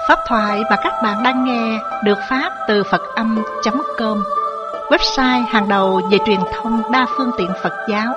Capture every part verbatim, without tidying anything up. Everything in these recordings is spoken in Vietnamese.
Pháp thoại mà các bạn đang nghe được phát từ Phật Âm chấm com, website hàng đầu về truyền thông đa phương tiện Phật giáo.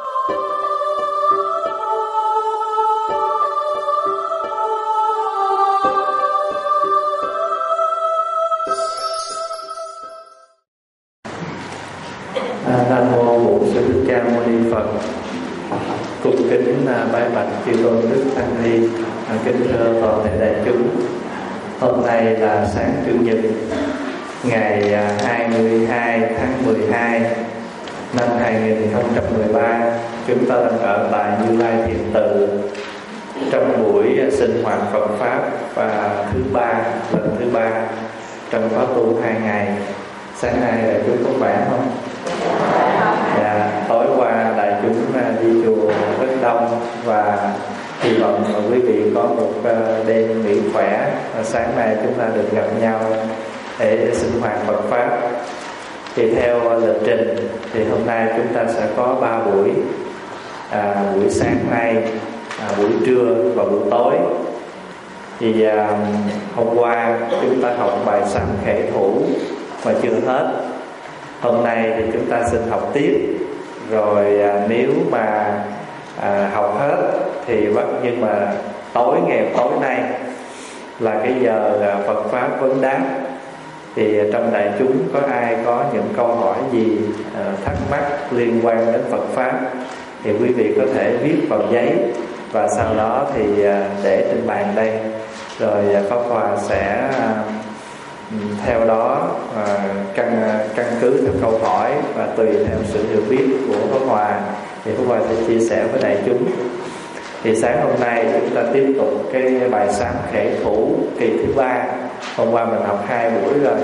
Nam mô Bổn Sư Thích Ca Mâu Ni Phật. Cung kính bái bạch chư tôn đức tăng ni, kính thưa toàn thể đại chúng. Hôm nay là sáng Chủ nhật, ngày hai mươi hai tháng mười hai năm hai nghìn không trăm mười ba. Chúng ta đang ở tại Như Lai Thiền Tự trong buổi sinh hoạt Phật pháp và thứ ba, lần thứ ba trong khóa tu hai ngày. Sáng nay đại chúng có khỏe không? Dạ, tối qua đại chúng đi chùa rất đông và hy vọng quý vị có một đêm nghỉ khỏe. Và sáng nay chúng ta được gặp nhau để sinh hoạt Phật pháp. Thì theo lịch trình thì hôm nay chúng ta sẽ có ba buổi, à, buổi sáng nay, à, buổi trưa và buổi tối. Thì à, hôm qua chúng ta học bài sám khể thủ mà chưa hết. Hôm nay thì chúng ta xin học tiếp. Rồi à, nếu mà à, học hết thì bắt nhưng mà tối ngày tối nay là cái giờ à, Phật pháp vấn đáp. Thì trong đại chúng có ai có những câu hỏi gì à, thắc mắc liên quan đến Phật pháp thì quý vị có thể viết vào giấy và sau đó thì à, để trên bàn đây. Rồi à, Pháp Hòa sẽ à, theo đó à, căn căn cứ theo câu hỏi và tùy theo sự hiểu biết của Pháp Hòa thì Pháp Hòa sẽ chia sẻ với đại chúng. Thì sáng hôm nay chúng ta tiếp tục cái bài sám khể thủ kỳ thứ ba. Hôm qua mình học hai buổi rồi.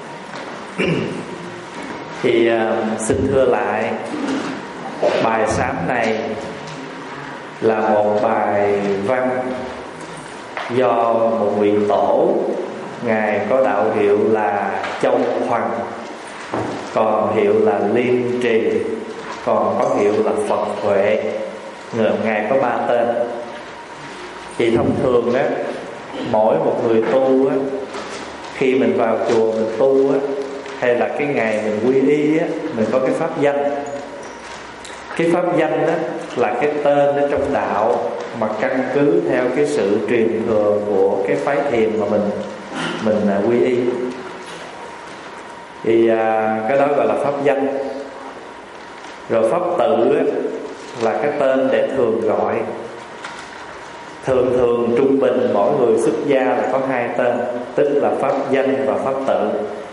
Thì à, xin thưa lại, bài sám này là một bài văn do một vị tổ, ngài có đạo hiệu là Châu Hoằng, còn hiệu là Liên Trì, còn có hiệu là Phật Huệ. Người ngài có ba tên. Thì thông thường á, mỗi một người tu á, khi mình vào chùa mình tu á, hay là cái ngày mình quy y á, mình có cái pháp danh. Cái pháp danh đó là cái tên ở trong đạo mà căn cứ theo cái sự truyền thừa của cái phái thiền mà mình mình quy y. Thì à, cái đó gọi là pháp danh. Rồi pháp tự á, là cái tên để thường gọi. Thường thường trung bình mỗi người xuất gia là có hai tên, tức là pháp danh và pháp tự.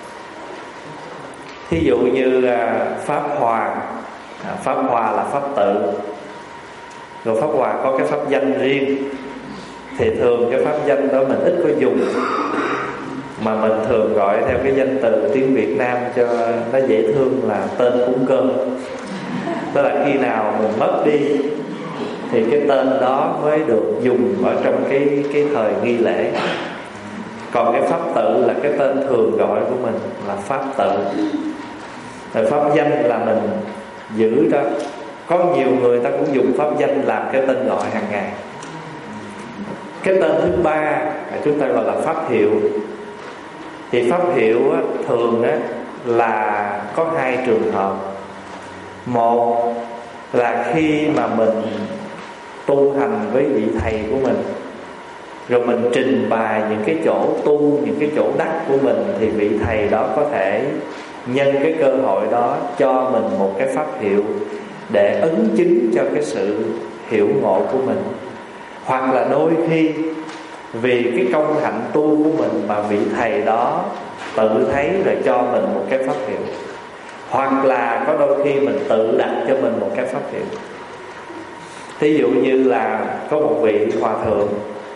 Thí dụ như à, Pháp Hòa, à, Pháp Hòa là pháp tự. Rồi Pháp Hòa có cái pháp danh riêng. Thì thường cái pháp danh đó mình ít có dùng, mà mình thường gọi theo cái danh từ tiếng Việt Nam cho nó dễ thương là tên cúng cơm. Tức là khi nào mình mất đi thì cái tên đó mới được dùng ở trong cái, cái thời nghi lễ. Còn cái pháp tự là cái tên thường gọi của mình là pháp tự. Rồi pháp danh là mình giữ đó. Có nhiều người ta cũng dùng pháp danh làm cái tên gọi hàng ngày. Cái tên thứ ba chúng ta gọi là pháp hiệu. Thì pháp hiệu á, thường á, là có hai trường hợp. Một là khi mà mình tu hành với vị thầy của mình, rồi mình trình bày những cái chỗ tu, những cái chỗ đắc của mình, thì vị thầy đó có thể nhân cái cơ hội đó cho mình một cái pháp hiệu để ấn chứng cho cái sự hiểu ngộ của mình. Hoặc là đôi khi vì cái công hạnh tu của mình mà vị thầy đó tự thấy rồi cho mình một cái pháp hiệu. Hoặc là có đôi khi mình tự đặt cho mình một cái pháp hiệu. Thí dụ như là có một vị hòa thượng,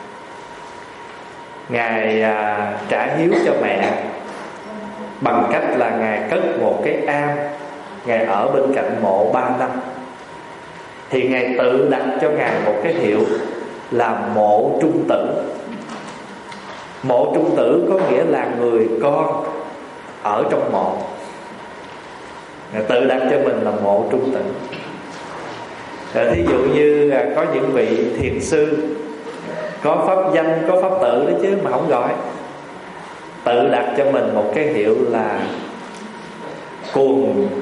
ngài à, trả hiếu cho mẹ bằng cách là ngài cất một cái am, ngài ở bên cạnh mộ ba năm. Thì ngài tự đặt cho ngài một cái hiệu là Mộ Trung Tử. Mộ Trung Tử có nghĩa là người con ở trong mộ. Ngài tự đặt cho mình là Mộ Trung Tử. Rồi thí dụ như có những vị thiền sư Có pháp danh, có pháp tự đó chứ mà không gọi. Tự đặt cho mình một cái hiệu là cuồng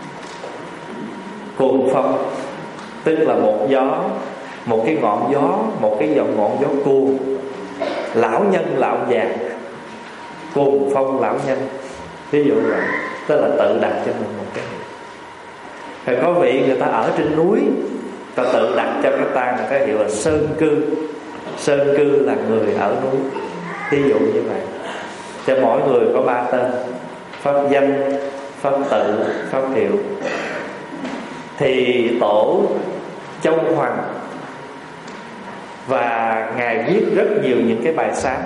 cuồng phong, tức là một gió, một cái ngọn gió, một cái dòng ngọn gió cuồng. Lão nhân lão già, cuồng phong lão nhân, ví dụ vậy. Tức là tự đặt cho mình một cái hiệu. Rồi có vị người ta ở trên núi, ta tự đặt cho cái ta là cái hiệu là sơn cư. Sơn cư là người ở núi, ví dụ như vậy. Cho mỗi người có ba tên: pháp danh, pháp tự, pháp hiệu. Thì tổ Châu Hoàng, và ngài viết rất nhiều những cái bài sám.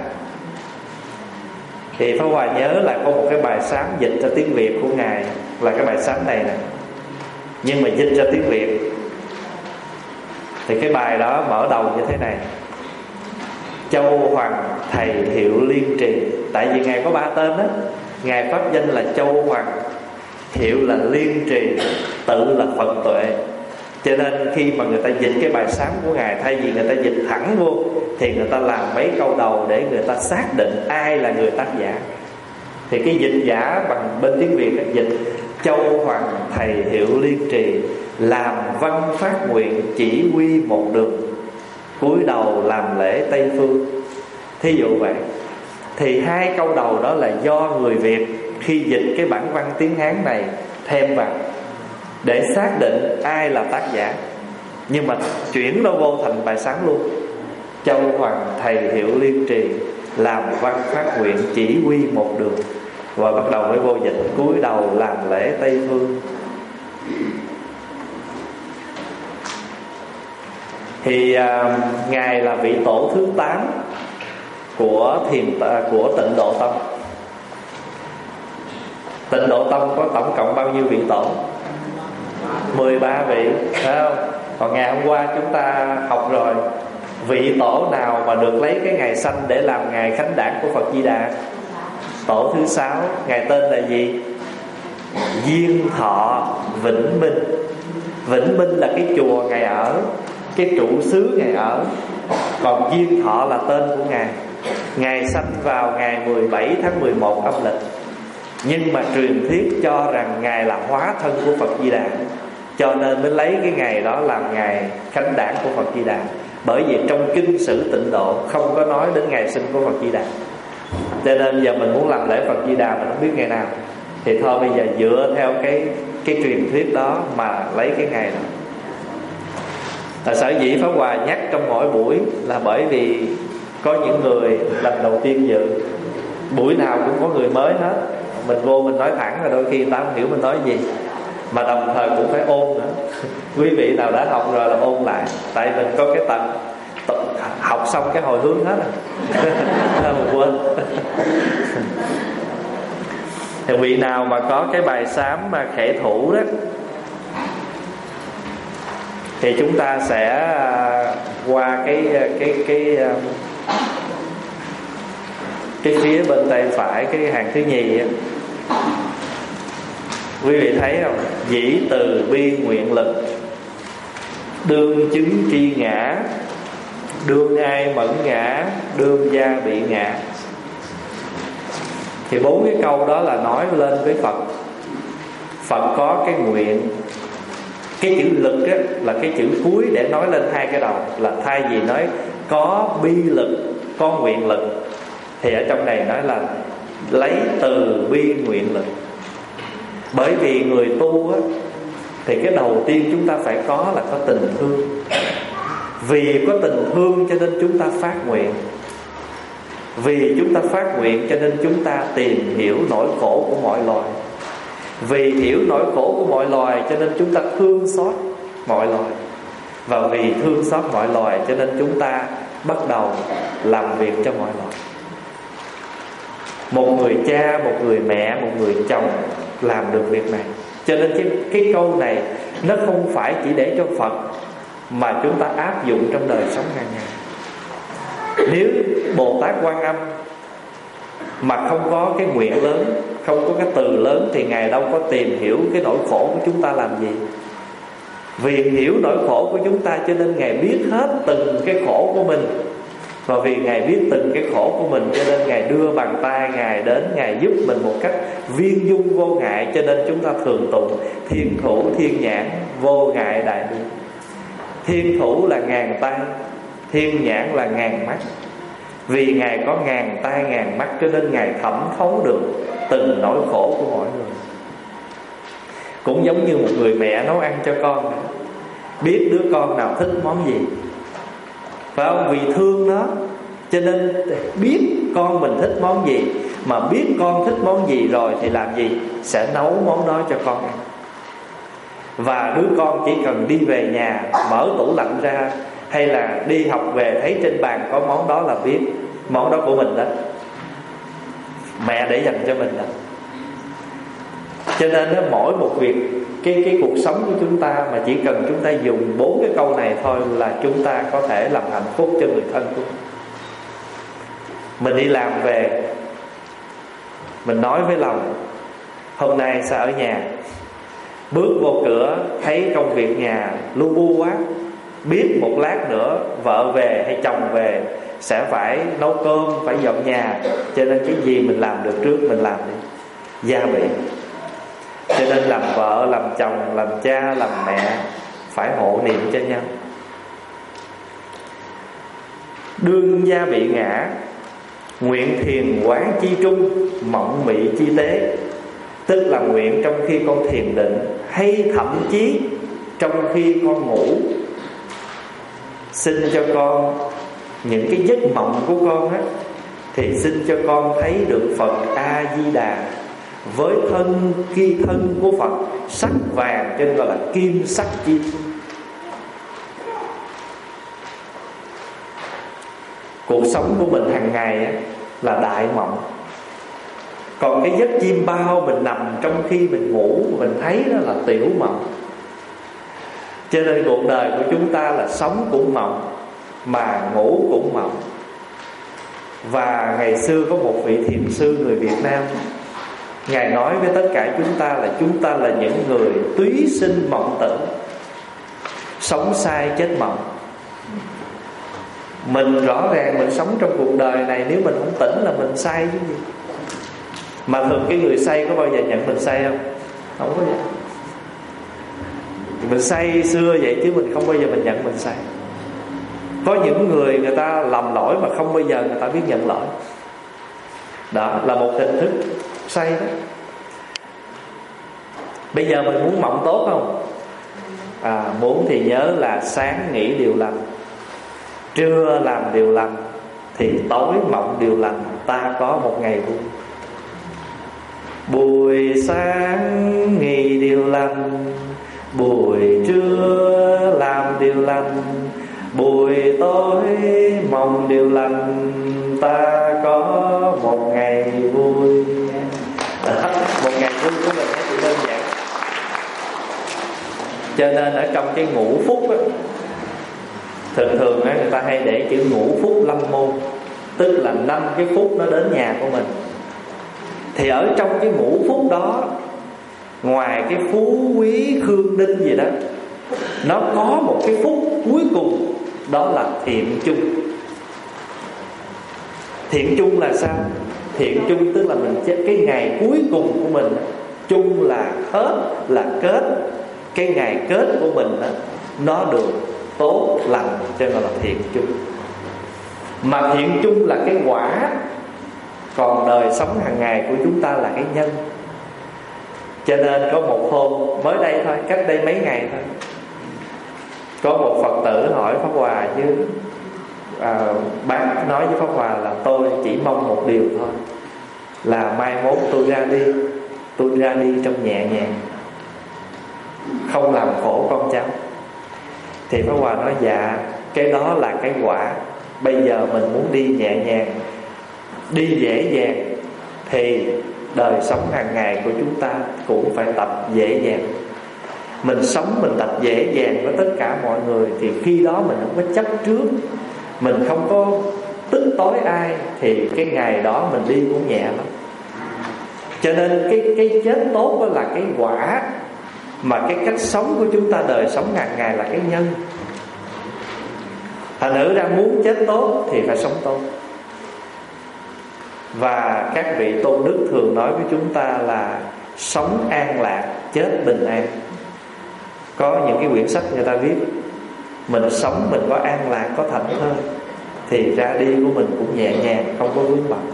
Thì Pháp Hòa nhớ là có một cái bài sám dịch cho tiếng Việt của ngài là cái bài sám này nè, nhưng mà dịch ra tiếng Việt thì cái bài đó mở đầu như thế này: Châu Hoàng thầy hiệu liên trì. Tại vì ngài có ba tên đó, ngài pháp danh là Châu Hoàng, hiệu là liên trì, tự là Phật tuệ. Cho nên khi mà người ta dịch cái bài sám của ngài, thay vì người ta dịch thẳng vô thì người ta làm mấy câu đầu để người ta xác định ai là người tác giả. Thì cái dịch giả bằng bên tiếng Việt dịch Châu Hoàng thầy hiệu liên trì, làm văn phát nguyện chỉ quy một đường, cúi đầu làm lễ Tây Phương. Thí dụ vậy. Thì hai câu đầu đó là do người Việt khi dịch cái bản văn tiếng Hán này thêm vào để xác định ai là tác giả, nhưng mà chuyển nó vô thành bài sám luôn. Châu Hoàng thầy hiệu liên trì, làm văn phát nguyện chỉ quy một đường. Và bắt đầu mới vô dịch cúi đầu làm lễ Tây Phương. Thì à, ngài là vị tổ thứ tám của thiền của Tịnh Độ Tông. Tịnh Độ Tông có tổng cộng bao nhiêu vị tổ? mười ba vị, phải không? Còn ngày hôm qua chúng ta học rồi, vị tổ nào mà được lấy cái ngày sanh để làm ngày khánh đản của Phật Di Đà? Tổ thứ sáu, ngài tên là gì? Diên Thọ Vĩnh Minh. Vĩnh Minh là cái chùa ngài ở, cái trụ xứ ngài ở. Còn Diên Thọ là tên của ngài. Ngài sanh vào ngày mười bảy tháng mười một âm lịch, nhưng mà truyền thuyết cho rằng ngài là hóa thân của Phật Di Đà, cho nên mới lấy cái ngày đó làm ngày khánh đản của Phật Di Đà. Bởi vì trong kinh sử Tịnh Độ không có nói đến ngày sinh của Phật Di Đà, cho nên giờ mình muốn làm lễ Phật Di Đà mình không biết ngày nào, thì thôi bây giờ dựa theo cái cái truyền thuyết đó mà lấy cái ngày đó. Là sở dĩ Pháp Hòa nhắc trong mỗi buổi là bởi vì có những người lần đầu tiên dự, buổi nào cũng có người mới hết. Mình vô mình nói thẳng là đôi khi người ta không hiểu mình nói gì, mà đồng thời cũng phải ôn nữa. Quý vị nào đã học rồi là ôn lại, tại mình có cái tầng học xong cái hồi hướng hết rồi mình quên. Thì vị nào mà có cái bài sám mà khể thủ đó thì chúng ta sẽ qua cái cái cái cái phía bên tay phải, cái hàng thứ nhì á. Quý vị thấy không? Dĩ từ bi nguyện lực, đương chứng tri ngã, đương ai mẫn ngã, đương gia bị ngã. Thì bốn cái câu đó là nói lên với Phật. Phật có cái nguyện, cái chữ lực á, là cái chữ cuối để nói lên hai cái đầu. Là thay vì nói có bi lực, có nguyện lực, thì ở trong này nói là lấy từ bi nguyện lực. Bởi vì người tu á, thì cái đầu tiên chúng ta phải có là có tình thương. Vì có tình thương cho nên chúng ta phát nguyện. Vì chúng ta phát nguyện cho nên chúng ta tìm hiểu nỗi khổ của mọi loài. Vì hiểu nỗi khổ của mọi loài cho nên chúng ta thương xót mọi loài. Và vì thương xót mọi loài cho nên chúng ta bắt đầu làm việc cho mọi loài. Một người cha, một người mẹ, một người chồng làm được việc này. Cho nên cái, cái câu này nó không phải chỉ để cho Phật, mà chúng ta áp dụng trong đời sống hàng ngày. Nếu Bồ Tát Quan Âm mà không có cái nguyện lớn, không có cái từ lớn, thì Ngài đâu có tìm hiểu cái nỗi khổ của chúng ta làm gì. Vì hiểu nỗi khổ của chúng ta cho nên Ngài biết hết từng cái khổ của mình, Và vì Ngài biết từng cái khổ của mình, cho nên Ngài đưa bàn tay Ngài đến, Ngài giúp mình một cách viên dung vô ngại. Cho nên chúng ta thường tụng thiên thủ thiên nhãn vô ngại đại bi. Thiên thủ là ngàn tay, thiên nhãn là ngàn mắt. Vì Ngài có ngàn tay ngàn mắt, cho nên Ngài thẩm thấu được từng nỗi khổ của mọi người. Cũng giống như một người mẹ nấu ăn cho con, biết đứa con nào thích món gì, phải không? Vì thương nó, cho nên biết con mình thích món gì, mà biết con thích món gì rồi thì làm gì? Sẽ nấu món đó cho con ăn. Và đứa con chỉ cần đi về nhà, mở tủ lạnh ra, hay là đi học về thấy trên bàn có món đó là biết món đó của mình đó, mẹ để dành cho mình đó. Cho nên đó, mỗi một việc, cái, cái cuộc sống của chúng ta mà chỉ cần chúng ta dùng bốn cái câu này thôi là chúng ta có thể làm hạnh phúc cho người thân của mình. Mình đi làm về, mình nói với lòng hôm nay sẽ ở nhà. Bước vô cửa thấy công việc nhà lu bu quá, biết một lát nữa vợ về hay chồng về sẽ phải nấu cơm, phải dọn nhà, cho nên cái gì mình làm được trước mình làm đi, gia bị. Cho nên làm vợ, làm chồng, làm cha, làm mẹ phải hộ niệm cho nhau. Đương gia bị ngã, nguyện thiền quán chi trung, mộng mị chi tế. Tức là nguyện trong khi con thiền định, hay thậm chí trong khi con ngủ, xin cho con những cái giấc mộng của con á, thì xin cho con thấy được Phật A Di Đà với thân ki thân của Phật sắc vàng, cho nên gọi là kim sắc chi. Cuộc sống của mình hàng ngày á, là đại mộng. Còn cái giấc chim bao mình nằm trong khi mình ngủ, mình thấy đó là tiểu mộng. Cho nên cuộc đời của chúng ta là sống cũng mộng, mà ngủ cũng mộng. Và ngày xưa có một vị thiền sư người Việt Nam, Ngài nói với tất cả chúng ta là chúng ta là những người túy sinh mộng tưởng, sống sai chết mộng. Mình rõ ràng mình sống trong cuộc đời này, nếu mình không tỉnh là mình sai chứ gì. Mà thường cái người say có bao giờ nhận mình say không? Không có vậy. Mình say xưa vậy chứ mình không bao giờ mình nhận mình say. Có những người người ta làm lỗi mà không bao giờ người ta biết nhận lỗi. Đó là một hình thức say đó. Bây giờ mình muốn mộng tốt không? À, muốn thì nhớ là sáng nghĩ điều lành, trưa làm điều lành, thì tối mộng điều lành, ta có một ngày vui. Buổi sáng nghĩ điều lành, buổi trưa làm điều lành, buổi tối mong điều lành, ta có một ngày vui. Đó, một ngày vui của mình nó chỉ đơn giản. Cho nên ở trong cái ngũ phúc á, thường thường á, người ta hay để chữ ngũ phúc lâm môn, tức là năm cái phúc nó đến nhà của mình. Thì ở trong cái ngũ phúc đó, ngoài cái phú quý khương ninh gì đó, nó có một cái phúc cuối cùng, đó là thiện chung. Thiện chung là sao? Thiện chung tức là mình chết cái ngày cuối cùng của mình. Chung là hết, là kết. Cái ngày kết của mình đó, nó được tốt lành, cho nên là thiện chung. Mà thiện chung là cái quả, còn đời sống hàng ngày của chúng ta là cái nhân. Cho nên có một hôm mới đây thôi, cách đây mấy ngày thôi, có một Phật tử hỏi Pháp Hòa chứ à, bác nói với Pháp Hòa là tôi chỉ mong một điều thôi, là mai mốt tôi ra đi, tôi ra đi trong nhẹ nhàng, không làm khổ con cháu. Thì Pháp Hòa nói dạ, cái đó là cái quả. Bây giờ mình muốn đi nhẹ nhàng, đi dễ dàng, thì đời sống hàng ngày của chúng ta cũng phải tập dễ dàng. Mình sống mình tập dễ dàng với tất cả mọi người, thì khi đó mình không có chấp trước, mình không có tức tối ai, thì cái ngày đó mình đi cũng nhẹ lắm. Cho nên cái, cái chết tốt đó là cái quả, mà cái cách sống của chúng ta đời sống hàng ngày là cái nhân. Thành nữ ra muốn chết tốt thì phải sống tốt. Và các vị tôn đức thường nói với chúng ta là sống an lạc, chết bình an. Có những cái quyển sách người ta viết mình sống mình có an lạc, có thảnh thơi, thì ra đi của mình cũng nhẹ nhàng, không có vướng bận.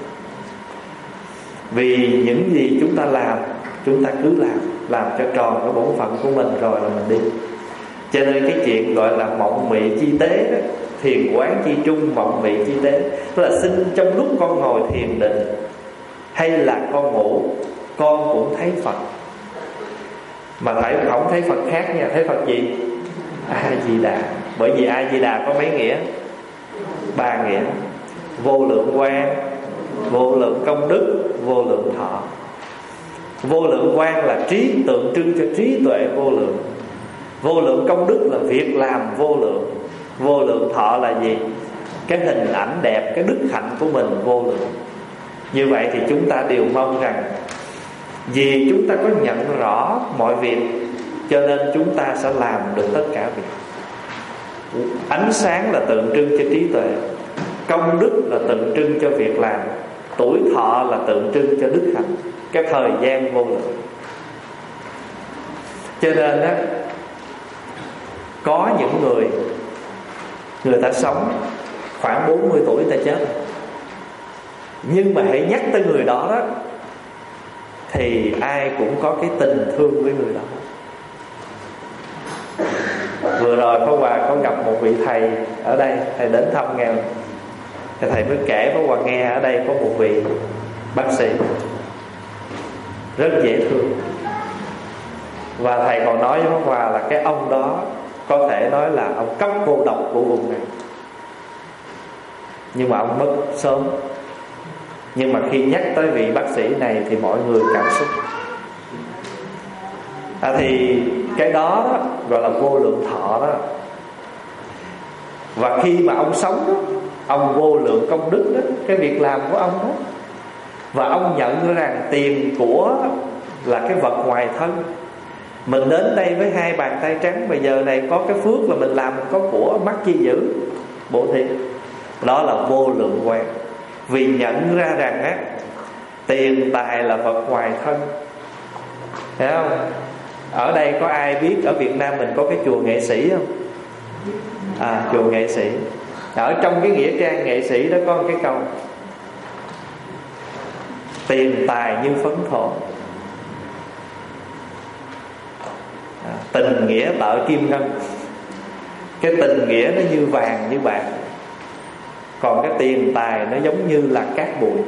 Vì những gì chúng ta làm, chúng ta cứ làm, làm cho tròn cái bổn phận của mình rồi là mình đi. Cho nên cái chuyện gọi là mộng mị chi tế đó, thiền quán chi trung, mộng mị chi tế, tức là xin trong lúc con ngồi thiền định hay là con ngủ, con cũng thấy Phật. Mà thấy không thấy Phật khác nha, thấy Phật gì? A Di Đà. Bởi vì A Di Đà có mấy nghĩa? Ba nghĩa: vô lượng quang, vô lượng công đức, vô lượng thọ. Vô lượng quang là trí, tượng trưng cho trí tuệ vô lượng. Vô lượng công đức là việc làm vô lượng. Vô lượng thọ là gì? Cái hình ảnh đẹp, cái đức hạnh của mình vô lượng. Như vậy thì chúng ta đều mong rằng vì chúng ta có nhận rõ mọi việc, cho nên chúng ta sẽ làm được tất cả việc. Ánh sáng là tượng trưng cho trí tuệ, công đức là tượng trưng cho việc làm, tuổi thọ là tượng trưng cho đức hạnh, cái thời gian vô lượng. Cho nên á, có những người người ta sống khoảng bốn mươi tuổi ta chết, nhưng mà hãy nhắc tới người đó đó thì ai cũng có cái tình thương với người đó. Vừa rồi Pháp Hòa có gặp một vị thầy ở đây, thầy đến thăm nghèo, thì thầy mới kể Pháp Hòa nghe ở đây có một vị bác sĩ rất dễ thương. Và thầy còn nói với Pháp Hòa là cái ông đó có thể nói là ông cấp vô độc của vùng này, nhưng mà ông mất sớm. Nhưng mà khi nhắc tới vị bác sĩ này thì mọi người cảm xúc. à, Thì cái đó, đó gọi là vô lượng thọ đó. Và khi mà ông sống đó, ông vô lượng công đức đó, cái việc làm của ông đó. Và ông nhận rằng tiền của là cái vật ngoài thân. Mình đến đây với hai bàn tay trắng, bây giờ này có cái phước là mình làm, mình có của, mắc chi giữ bộ thị. Đó là vô lượng quang. Vì nhận ra rằng á, tiền tài là vật ngoài thân. Thấy không? Ở đây có ai biết ở Việt Nam mình có cái chùa Nghệ Sĩ không? À, chùa Nghệ Sĩ. Ở trong cái nghĩa trang Nghệ Sĩ đó có một cái câu: tiền tài như phấn thổ, à, tình nghĩa tợ kim ngân. Cái tình nghĩa nó như vàng như bạc, còn cái tiền tài nó giống như là cát bụi.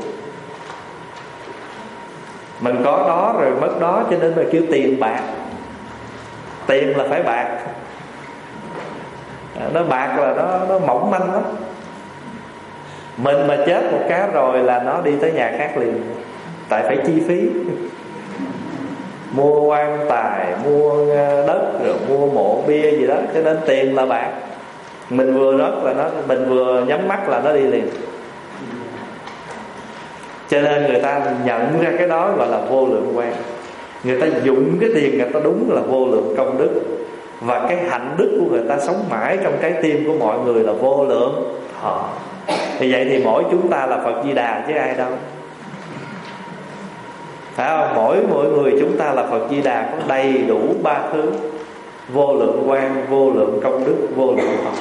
Mình có đó rồi mất đó, cho nên mình kêu tiền bạc. Tiền là phải bạc, nó bạc là nó, nó mỏng manh lắm. Mình mà chết một cái rồi là nó đi tới nhà khác liền. Tại phải chi phí, mua quan tài, mua đất, rồi mua mộ bia gì đó. Cho nên tiền là bạc. Mình vừa rớt là nó, mình vừa nhắm mắt là nó đi liền. Cho nên người ta nhận ra cái đó gọi là vô lượng quang. Người ta dụng cái tiền người ta đúng là vô lượng công đức. Và cái hạnh đức của người ta sống mãi trong trái tim của mọi người là vô lượng thọ. Thì vậy thì mỗi chúng ta là Phật Di Đà chứ ai đâu. Phải không? Mỗi mỗi người chúng ta là Phật Di Đà, có đầy đủ ba thứ: vô lượng quang, vô lượng công đức, vô lượng thọ.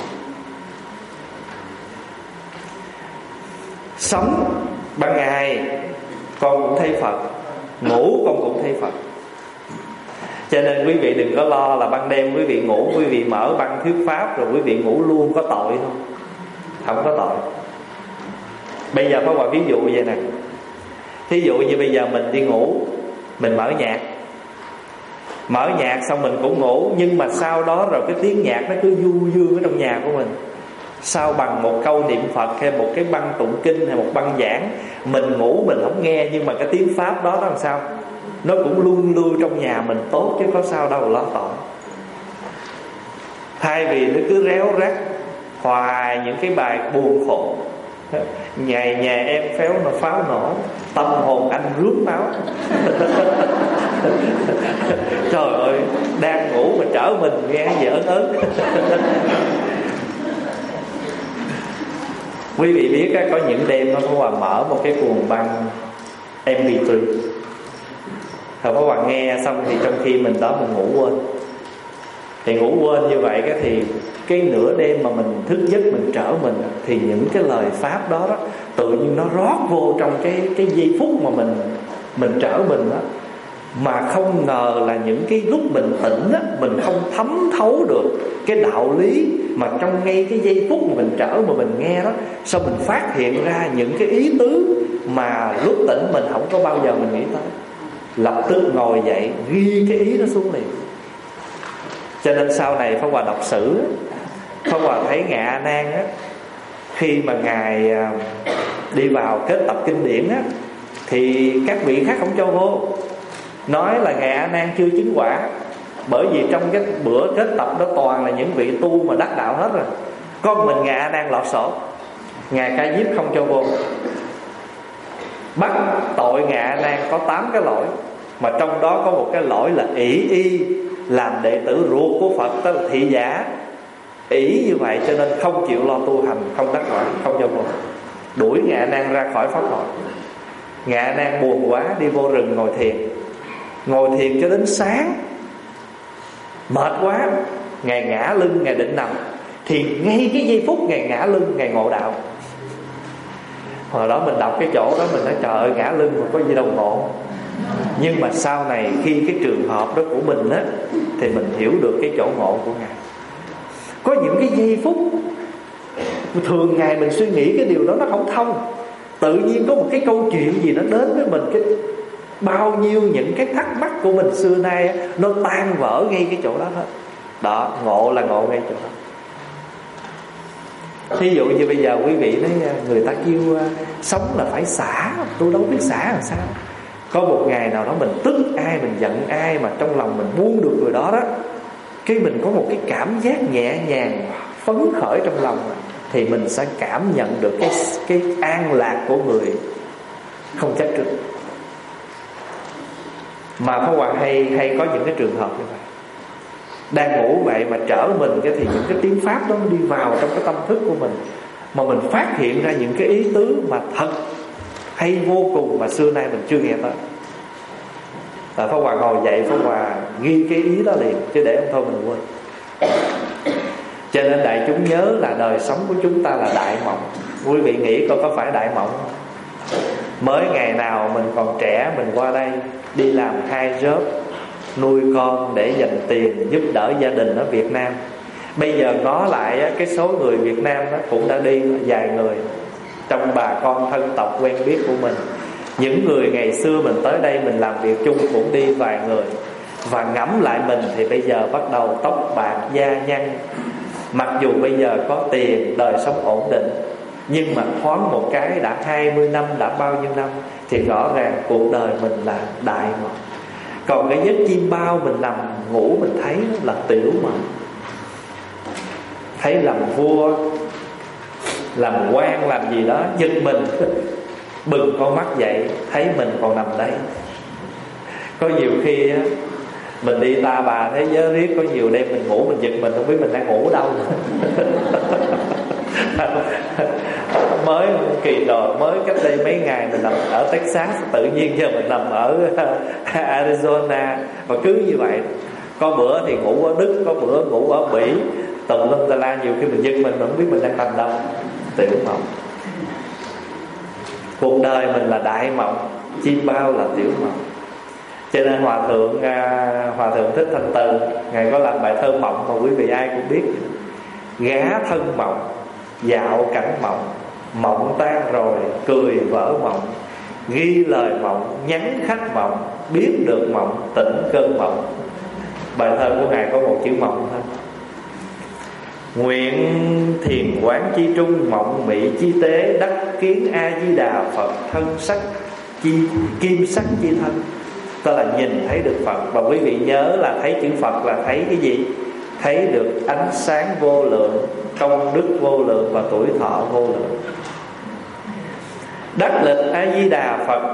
Sống ban ngày con cũng thấy Phật, ngủ con cũng thấy Phật. Cho nên quý vị đừng có lo là ban đêm quý vị ngủ, quý vị mở băng thuyết pháp rồi quý vị ngủ luôn, có tội không? Không có tội. Bây giờ có một ví dụ vậy nè. Thí dụ như bây giờ mình đi ngủ, mình mở nhạc, mở nhạc xong mình cũng ngủ, nhưng mà sau đó rồi cái tiếng nhạc nó cứ du dương ở trong nhà của mình. Sau bằng một câu niệm Phật hay một cái băng tụng kinh hay một băng giảng, mình ngủ mình không nghe, nhưng mà cái tiếng pháp đó nó làm sao? Nó cũng luôn lưu trong nhà mình tốt chứ có sao đâu lo tội. Thay vì nó cứ réo rắt hoài những cái bài buồn khổ: ngày nhà em phéo nó pháo nổ, tâm hồn anh rướm máu. Trời ơi, đang ngủ mà trở mình nghe gì ớn ớn. Quý vị biết có những đêm Pháp Hòa mở một cái cuồng băng em pê ba, Pháp Hòa nghe xong thì trong khi mình đó mình ngủ quên. Thì ngủ quên như vậy cái thì cái nửa đêm mà mình thức giấc mình trở mình, thì những cái lời pháp đó đó tự nhiên nó rót vô trong cái cái giây phút mà mình mình trở mình đó. Mà không ngờ là những cái lúc mình tỉnh á, mình không thấm thấu được cái đạo lý mà trong ngay cái giây phút mà mình trở mà mình nghe đó, sao mình phát hiện ra những cái ý tứ mà lúc tỉnh mình không có bao giờ mình nghĩ tới. Lập tức ngồi dậy ghi cái ý đó xuống liền. Cho nên sau này Pháp Hòa đọc sử, Pháp Hòa thấy Ngài A Nan á, khi mà Ngài đi vào kết tập kinh điển á, thì các vị khác không cho vô, nói là Ngài A Nan chưa chứng quả. Bởi vì trong cái bữa kết tập đó toàn là những vị tu mà đắc đạo hết rồi, có mình Ngài A Nan lọt sổ. Ngài Ca Diếp không cho vô, bắt tội Ngài A Nan có tám cái lỗi, mà trong đó có một cái lỗi là ỷ y làm đệ tử ruột của Phật, tức là thị giả. Ỷ như vậy cho nên không chịu lo tu hành, không đắc quả, không cho vô, đuổi Ngài A Nan ra khỏi pháp hội. Ngài A Nan buồn quá đi vô rừng ngồi thiền. Ngồi thiền cho đến sáng, mệt quá, Ngài ngã lưng, Ngài định nằm. Thì ngay cái giây phút Ngài ngã lưng, Ngài ngộ đạo. Hồi đó mình đọc cái chỗ đó mình nói trời ơi, ngã lưng mà có gì đâu ngộ. Nhưng mà sau này khi cái trường hợp đó của mình á, thì mình hiểu được cái chỗ ngộ của Ngài. Có những cái giây phút thường ngày mình suy nghĩ cái điều đó nó không thông, tự nhiên có một cái câu chuyện gì nó đến với mình, cái bao nhiêu những cái thắc mắc của mình xưa nay á, nó tan vỡ ngay cái chỗ đó hết. Đó, ngộ là ngộ ngay chỗ đó. Thí dụ như bây giờ quý vị nói người ta kêu sống là phải xả, tôi đâu biết xả làm sao. Có một ngày nào đó mình tức ai, mình giận ai mà trong lòng mình buông được người đó đó, cái mình có một cái cảm giác nhẹ nhàng, phấn khởi trong lòng, thì mình sẽ cảm nhận được cái cái an lạc của người không chấp trước. Mà Pháp Hòa hay hay có những cái trường hợp như vậy. Đang ngủ vậy mà trở mình cái thì những cái tiếng pháp đó nó đi vào trong cái tâm thức của mình, mà mình phát hiện ra những cái ý tứ mà thật hay vô cùng mà xưa nay mình chưa nghe tới. Là Pháp Hòa ngồi dậy, Pháp Hòa ghi cái ý đó liền, chứ để không thôi mình quên. Cho nên đại chúng nhớ là đời sống của chúng ta là đại mộng. Quý vị nghĩ coi có phải đại mộng không? Mới ngày nào mình còn trẻ, mình qua đây đi làm hai job, nuôi con để dành tiền giúp đỡ gia đình ở Việt Nam. Bây giờ ngó lại cái số người Việt Nam đó cũng đã đi vài người trong bà con thân tộc quen biết của mình. Những người ngày xưa mình tới đây mình làm việc chung cũng đi vài người. Và ngẫm lại mình thì bây giờ bắt đầu tóc bạc da nhăn. Mặc dù bây giờ có tiền, đời sống ổn định, nhưng mà thoáng một cái đã hai mươi năm, đã bao nhiêu năm, thì rõ ràng cuộc đời mình là đại mộng. Còn cái giấc chim bao mình nằm ngủ mình thấy là tiểu mộng. Thấy làm vua, làm quan, làm gì đó, giật mình bừng con mắt dậy, thấy mình còn nằm đây. Có nhiều khi á, mình đi ta bà thế giới riết, có nhiều đêm mình ngủ mình giật mình không biết mình đang ngủ đâu. Mới kỳ rồi, mới cách đây mấy ngày mình nằm ở Texas, tự nhiên giờ mình nằm ở Arizona. Và cứ như vậy, có bữa thì ngủ ở Đức, có bữa ngủ ở Bỉ, tùm lum tà la. Nhiều khi mình giật mình không biết mình đang nằm đâu. Tiểu mộng. Cuộc đời mình là đại mộng, chim bao là tiểu mộng. Cho nên Hòa Thượng Hòa Thượng Thích Thanh Từ, Ngài có làm bài thơ mộng mà quý vị ai cũng biết. Gá thân mộng, dạo cảnh mộng, mộng tan rồi cười vỡ mộng, ghi lời mộng, nhắn khách mộng, biết được mộng, tỉnh cơn mộng. Bài thơ của Ngài có một chữ mộng thôi. Nguyện thiền quán chi trung, mộng mị chi tế, đắc kiến A Di Đà Phật thân sắc chi, kim sắc chi thân. Tức là nhìn thấy được Phật. Và quý vị nhớ là thấy chữ Phật là thấy cái gì? Thấy được ánh sáng vô lượng, công đức vô lượng và tuổi thọ vô lượng. Đắc lực A Di Đà Phật,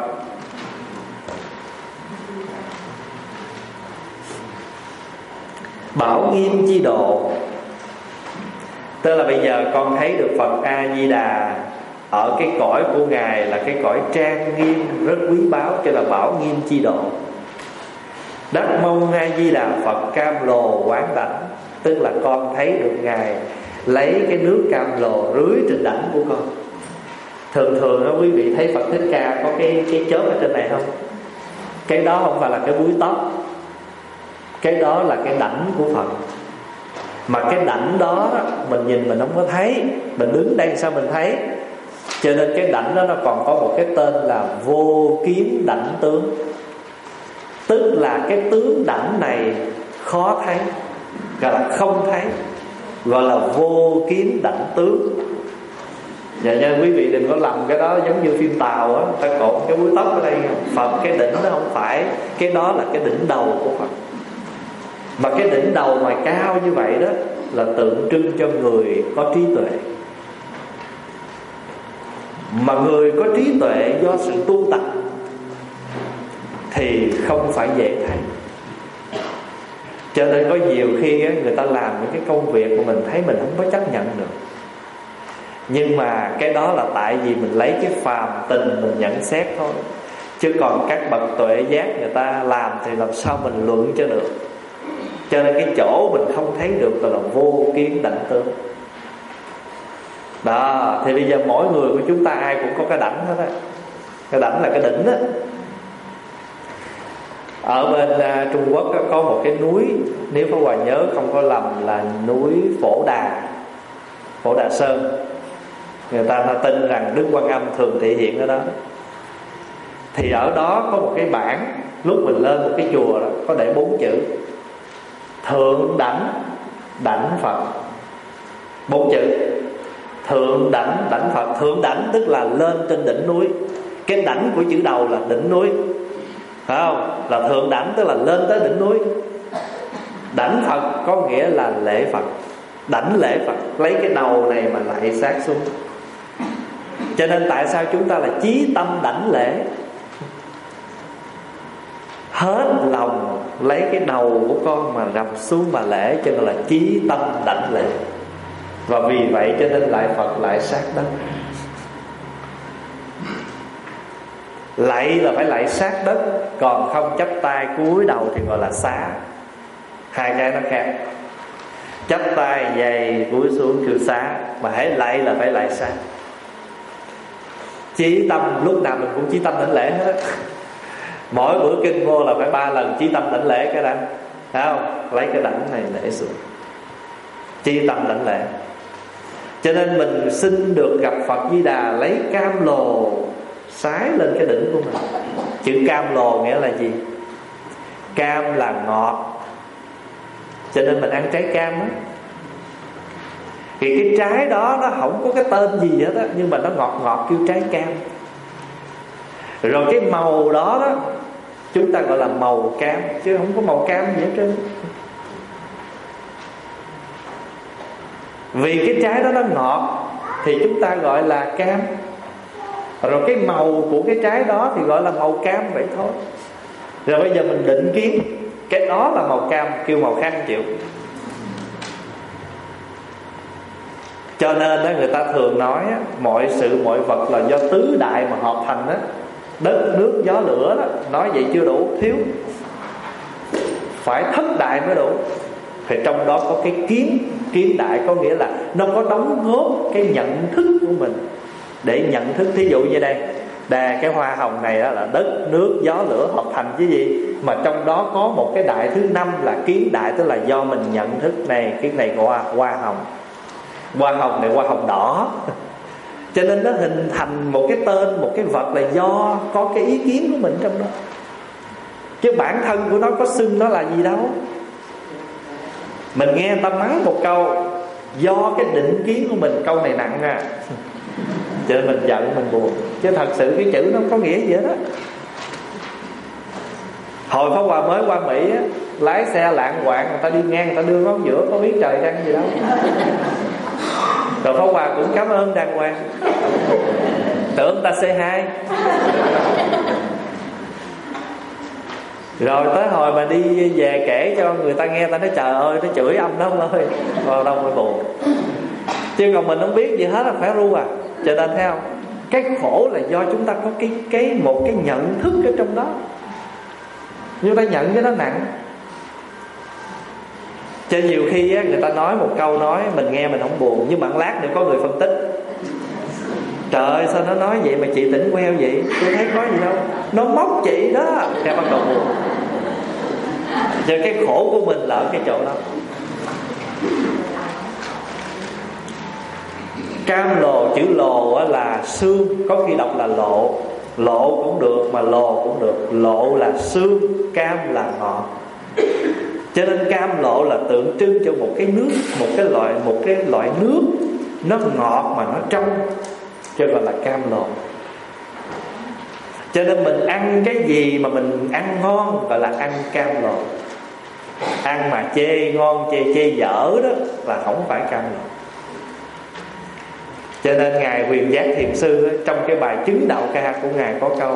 bảo nghiêm chi độ. Tức là bây giờ con thấy được Phật A Di Đà ở cái cõi của Ngài là cái cõi trang nghiêm rất quý báu, cho là bảo nghiêm chi độ. Đắc mong A Di Đà Phật cam lồ quán đảnh, tức là con thấy được Ngài lấy cái nước cam lồ rưới trên đảnh của con. Thường thường đó quý vị thấy Phật Thích Ca có cái cái chớp ở trên này không? Cái đó không phải là cái búi tóc, cái đó là cái đảnh của Phật. Mà cái đảnh đó mình nhìn mình không có thấy, mình đứng đây sao mình thấy. Cho nên cái đảnh đó nó còn có một cái tên là vô kiến đảnh tướng. Tức là cái tướng đảnh này khó thấy, gọi là không thấy, gọi là vô kiến đảnh tướng. Dạ nha, quý vị đừng có lầm cái đó giống như phim Tàu á, ta cột cái búi tóc ở đây. Phật cái đỉnh nó không phải, cái đó là cái đỉnh đầu của Phật. Mà cái đỉnh đầu mà cao như vậy đó là tượng trưng cho người có trí tuệ. Mà người có trí tuệ do sự tu tập thì không phải dễ thấy. Cho nên có nhiều khi á, người ta làm những cái công việc mà mình thấy mình không có chấp nhận được. Nhưng mà cái đó là tại vì mình lấy cái phàm tình mình nhận xét thôi. Chứ còn các bậc tuệ giác người ta làm thì làm sao mình luận cho được. Cho nên cái chỗ mình không thấy được là, là vô kiến đảnh tướng. Đó, thì bây giờ mỗi người của chúng ta ai cũng có cái đảnh hết á. Cái đảnh là cái đỉnh á. Ở bên uh, Trung Quốc đó, có một cái núi, nếu Pháp Hòa nhớ không có lầm là núi Phổ Đà, Phổ Đà Sơn. Người ta, ta tin rằng Đức Quan Âm thường thị hiện ở đó. Thì ở đó có một cái bảng, lúc mình lên một cái chùa đó có để bốn chữ Thượng đảnh đảnh Phật. Bốn chữ Thượng đảnh đảnh Phật. Thượng đảnh tức là lên trên đỉnh núi. Cái đảnh của chữ đầu là đỉnh núi, phải không? Là thượng đảnh tức là lên tới đỉnh núi. Đảnh Phật có nghĩa là lễ Phật. Đảnh lễ Phật, lấy cái đầu này mà lại sát xuống. Cho nên tại sao chúng ta là chí tâm đảnh lễ, hết lòng lấy cái đầu của con mà rập xuống mà lễ, cho nên là chí tâm đảnh lễ. Và vì vậy cho nên lại Phật lại sát đất. Lạy là phải lạy sát đất, còn không chắp tay cúi đầu thì gọi là xá. Hai cái nó khác. Chắp tay dày cúi xuống kêu xá, mà hãy lạy là phải lạy sát. Chí tâm, lúc nào mình cũng chí tâm đảnh lễ hết. Mỗi bữa kinh vô là phải ba lần chí tâm đảnh lễ cái đó, thấy không? Lấy cái đảnh này để xuống, chí tâm đảnh lễ. Cho nên mình xin được gặp Phật Di Đà, lấy cam lồ sái lên cái đỉnh của mình. Chữ cam lồ nghĩa là gì? Cam là ngọt, cho nên mình ăn trái cam đó. Thì cái trái đó nó không có cái tên gì hết á, nhưng mà nó ngọt ngọt kêu trái cam. Rồi cái màu đó đó chúng ta gọi là màu cam, chứ không có màu cam gì hết trơn. Vì cái trái đó nó ngọt thì chúng ta gọi là cam. Rồi cái màu của cái trái đó thì gọi là màu cam vậy thôi. Rồi bây giờ mình định kiến cái đó là màu cam, kêu màu khác không chịu. Cho nên đó, người ta thường nói á, mọi sự mọi vật là do tứ đại mà hợp thành á. Đất, nước, gió, lửa đó. Nói vậy chưa đủ, thiếu. Phải thất đại mới đủ. Thì trong đó có cái kiến. Kiến đại có nghĩa là nó có đóng góp cái nhận thức của mình để nhận thức. Thí dụ như đây, đà cái hoa hồng này đó là đất, nước, gió, lửa hợp thành chứ gì. Mà trong đó có một cái đại thứ năm là kiến đại, tức là do mình nhận thức này. Cái này gọi là hoa hồng. Hoa hồng này hoa hồng đỏ. Cho nên nó hình thành một cái tên, một cái vật là do có cái ý kiến của mình trong đó. Chứ bản thân của nó có xưng nó là gì đâu. Mình nghe người ta mắng một câu do cái định kiến của mình, câu này nặng à, cho nên mình giận, mình buồn. Chứ thật sự cái chữ nó không có nghĩa gì hết á. Hồi Pháp Hòa mới qua Mỹ á, lái xe lạng quạng, người ta đi ngang, người ta đưa ngón giữa, có biết trời trăng gì đâu. Rồi Pháp Hòa cũng cảm ơn đàng hoàng, tưởng người ta xê hai. Rồi tới hồi mà đi về kể cho người ta nghe, ta nói trời ơi, nó chửi âm lắm ơi. Vào đâu mới buồn. Chứ còn mình không biết gì hết là phải ru à. Cho nên thấy không, Cái khổ là do chúng ta có cái cái một cái nhận thức ở trong đó, chúng ta nhận cái đó nặng. Cho nhiều khi á, người ta nói một câu nói mình nghe mình không buồn, nhưng mà lát nữa có người phân tích: trời ơi sao nó nói vậy mà chị tỉnh queo vậy, tôi thấy có gì đâu, nó móc chị đó. Cái bắt đầu buồn. Cho cái khổ của mình là ở cái chỗ đó. Cam lồ, chữ lồ là xương, có khi đọc là lộ. Lộ cũng được mà lồ cũng được. Lộ là xương, cam là ngọt. Cho nên cam lộ là tượng trưng cho một cái nước, một cái loại một cái loại nước nó ngọt mà nó trong, cho gọi là cam lộ. Cho nên mình ăn cái gì mà mình ăn ngon gọi là ăn cam lộ. Ăn mà chê ngon, chê chê dở đó là không phải cam lộ. Cho nên Ngài Huyền Giác Thiền Sư trong cái bài chứng đạo ca của Ngài có câu: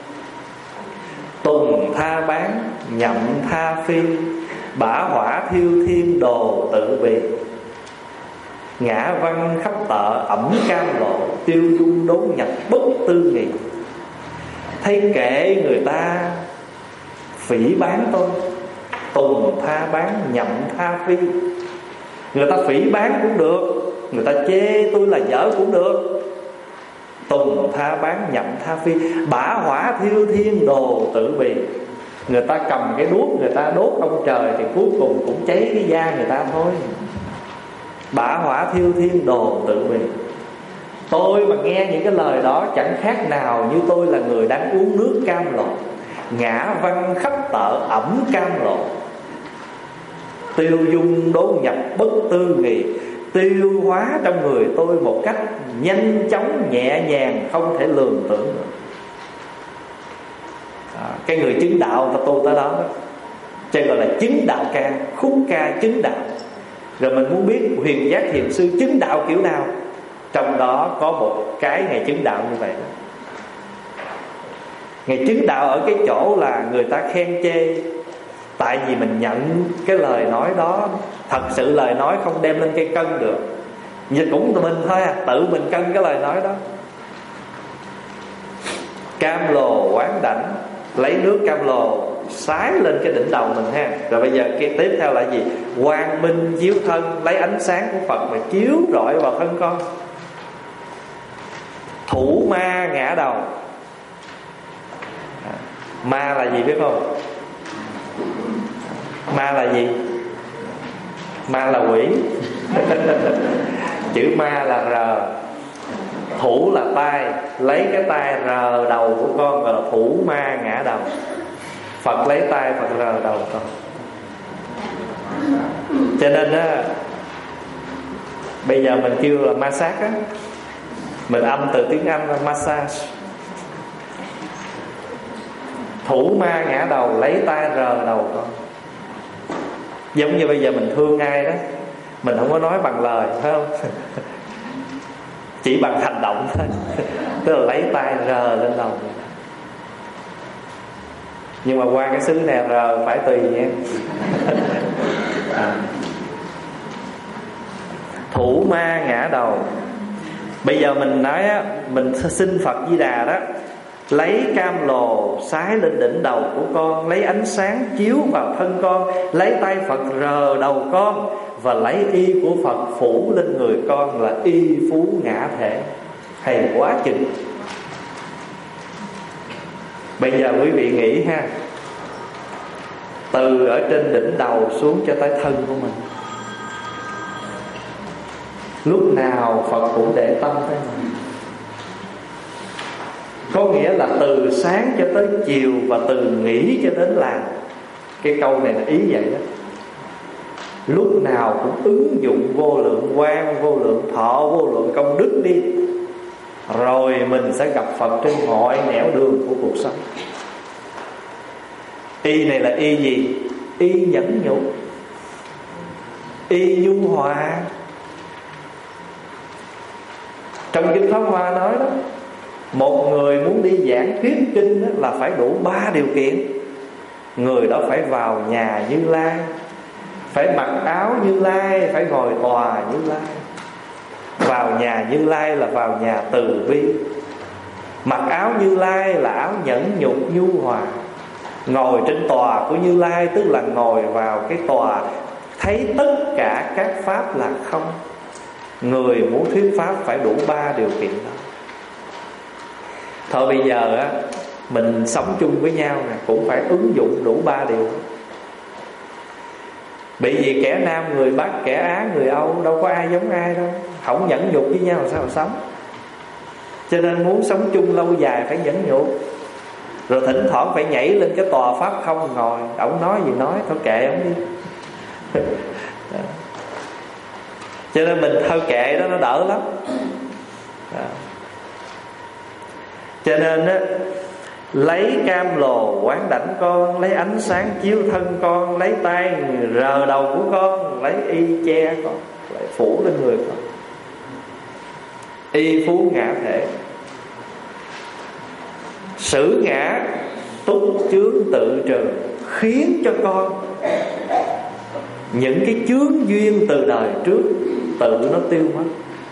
tùng tha bán, nhậm tha phi, bả hỏa thiêu thiên đồ tự bì. Ngã văn khắp tợ ẩm cam lộ, tiêu dung đốn nhập bất tư nghị. Thấy kệ người ta phỉ bán tôi, tùng tha bán, nhậm tha phi. Người ta phỉ bán cũng được, người ta chê tôi là dở cũng được. Tùng tha bán, nhậm tha phi, bả hỏa thiêu thiên đồ tự bì. Người ta cầm cái đuốc, người ta đốt ông trời thì cuối cùng cũng cháy cái da người ta thôi. Bả hỏa thiêu thiên đồ tự bì. Tôi mà nghe những cái lời đó chẳng khác nào như tôi là người đang uống nước cam lộ. Ngã văn khắp tợ ẩm cam lộ, tiêu dung đốn nhập bất tư nghị. Tiêu hóa trong người tôi một cách nhanh chóng, nhẹ nhàng, không thể lường tưởng được. À, cái người chứng đạo ta tu tới đó, đó. Cho gọi là chứng đạo ca, khúc ca chứng đạo. Rồi mình muốn biết Huyền Giác Thiền Sư chứng đạo kiểu nào, trong đó có một cái Ngài chứng đạo như vậy đó. Ngài chứng đạo ở cái chỗ là người ta khen chê, tại vì mình nhận cái lời nói đó, thật sự lời nói không đem lên cây cân được, nhưng cũng mình thôi à, tự mình cân cái lời nói đó. Cam lồ quán đảnh, lấy nước cam lồ xái lên cái đỉnh đầu mình ha. Rồi bây giờ cái tiếp theo là gì? Quang minh chiếu thân, lấy ánh sáng của Phật mà chiếu rọi vào thân con. Thủ ma ngã đầu. Ma là gì biết không? Ma là gì? Ma là quỷ. Chữ ma là rờ. Thủ là tay, lấy cái tay rờ đầu của con gọi là thủ ma ngã đầu. Phật lấy tay Phật rờ đầu con. Cho nên á, bây giờ mình kêu là massage á, mình âm từ tiếng Anh là massage. Thủ ma ngã đầu, lấy tay rờ đầu con. Giống như bây giờ mình thương ai đó, mình không có nói bằng lời, phải không? Chỉ bằng hành động thôi. Tức là lấy tay rờ lên đầu. Nhưng mà qua cái xứ này rờ phải tùy nha. À. Thủ ma ngã đầu. Bây giờ mình nói á, mình xin Phật Di Đà đó, lấy cam lồ xái lên đỉnh đầu của con, lấy ánh sáng chiếu vào thân con, lấy tay Phật rờ đầu con, và lấy y của Phật phủ lên người con là y phú ngã thể. Hay quá chừng. Bây giờ quý vị nghĩ ha, từ ở trên đỉnh đầu xuống cho tới thân của mình, lúc nào Phật cũng để tâm tới mình. Có nghĩa là từ sáng cho tới chiều, và từ nghỉ cho đến làm. Cái câu này là ý vậy đó. Lúc nào cũng ứng dụng vô lượng quang, vô lượng thọ, vô lượng công đức đi, rồi mình sẽ gặp Phật trên mọi nẻo đường của cuộc sống. Y này là y gì? Y nhẫn nhục, y nhu hòa. Trong Kinh Pháp Hoa nói đó, một người muốn đi giảng thuyết kinh đó là phải đủ ba điều kiện. Người đó phải vào nhà Như Lai, phải mặc áo Như Lai, phải ngồi tòa Như Lai. Vào nhà Như Lai là vào nhà từ bi. Mặc áo Như Lai là áo nhẫn nhục nhu hòa. Ngồi trên tòa của Như Lai tức là ngồi vào cái tòa, thấy tất cả các pháp là không. Người muốn thuyết pháp phải đủ ba điều kiện đó. Thôi bây giờ á, mình sống chung với nhau nè, cũng phải ứng dụng đủ ba điều. Bởi vì kẻ Nam người Bắc, kẻ Á người Âu, đâu có ai giống ai đâu. Không nhẫn nhục với nhau làm sao mà sống. Cho nên muốn sống chung lâu dài phải nhẫn nhục. Rồi thỉnh thoảng phải nhảy lên cái tòa pháp không ngồi. Ổng nói gì nói, thôi kệ ổng đi. Cho nên mình thôi kệ đó, nó đỡ lắm. Đó. Cho nên á, lấy cam lồ quán đảnh con, lấy ánh sáng chiếu thân con, lấy tay rờ đầu của con, lấy y che con, lại phủ lên người con. Y phú ngã thể, sử ngã túc chướng tự trừ, khiến cho con những cái chướng duyên từ đời trước tự nó tiêu mất.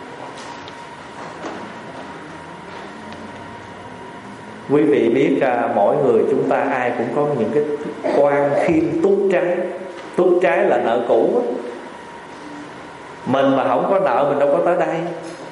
Quý vị biết à, mỗi người chúng ta ai cũng có những cái quan khiên túc trái. Túc trái là nợ cũ đó. Mình mà không có nợ mình đâu có tới đây.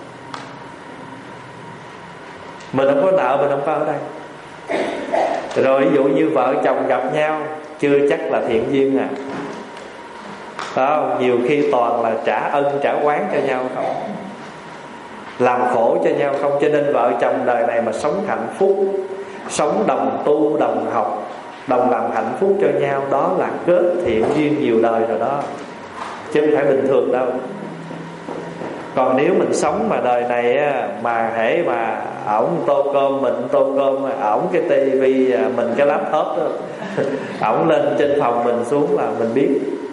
Mình không có nợ mình không có ở đây. Rồi ví dụ như vợ chồng gặp nhau, chưa chắc là thiện duyên à. Phải không? Nhiều khi toàn là trả ân trả oán cho nhau không, làm khổ cho nhau không. Cho nên vợ chồng đời này mà sống hạnh phúc, sống đồng tu, đồng học, đồng làm hạnh phúc cho nhau, đó là kết thiện duyên nhiều đời rồi đó, chứ không phải bình thường đâu. Còn nếu mình sống mà đời này á, mà hễ mà ổng tô cơm mình tô cơm, ổng cái tivi mình cái laptop đó, ổng lên trên phòng mình xuống là mình biết.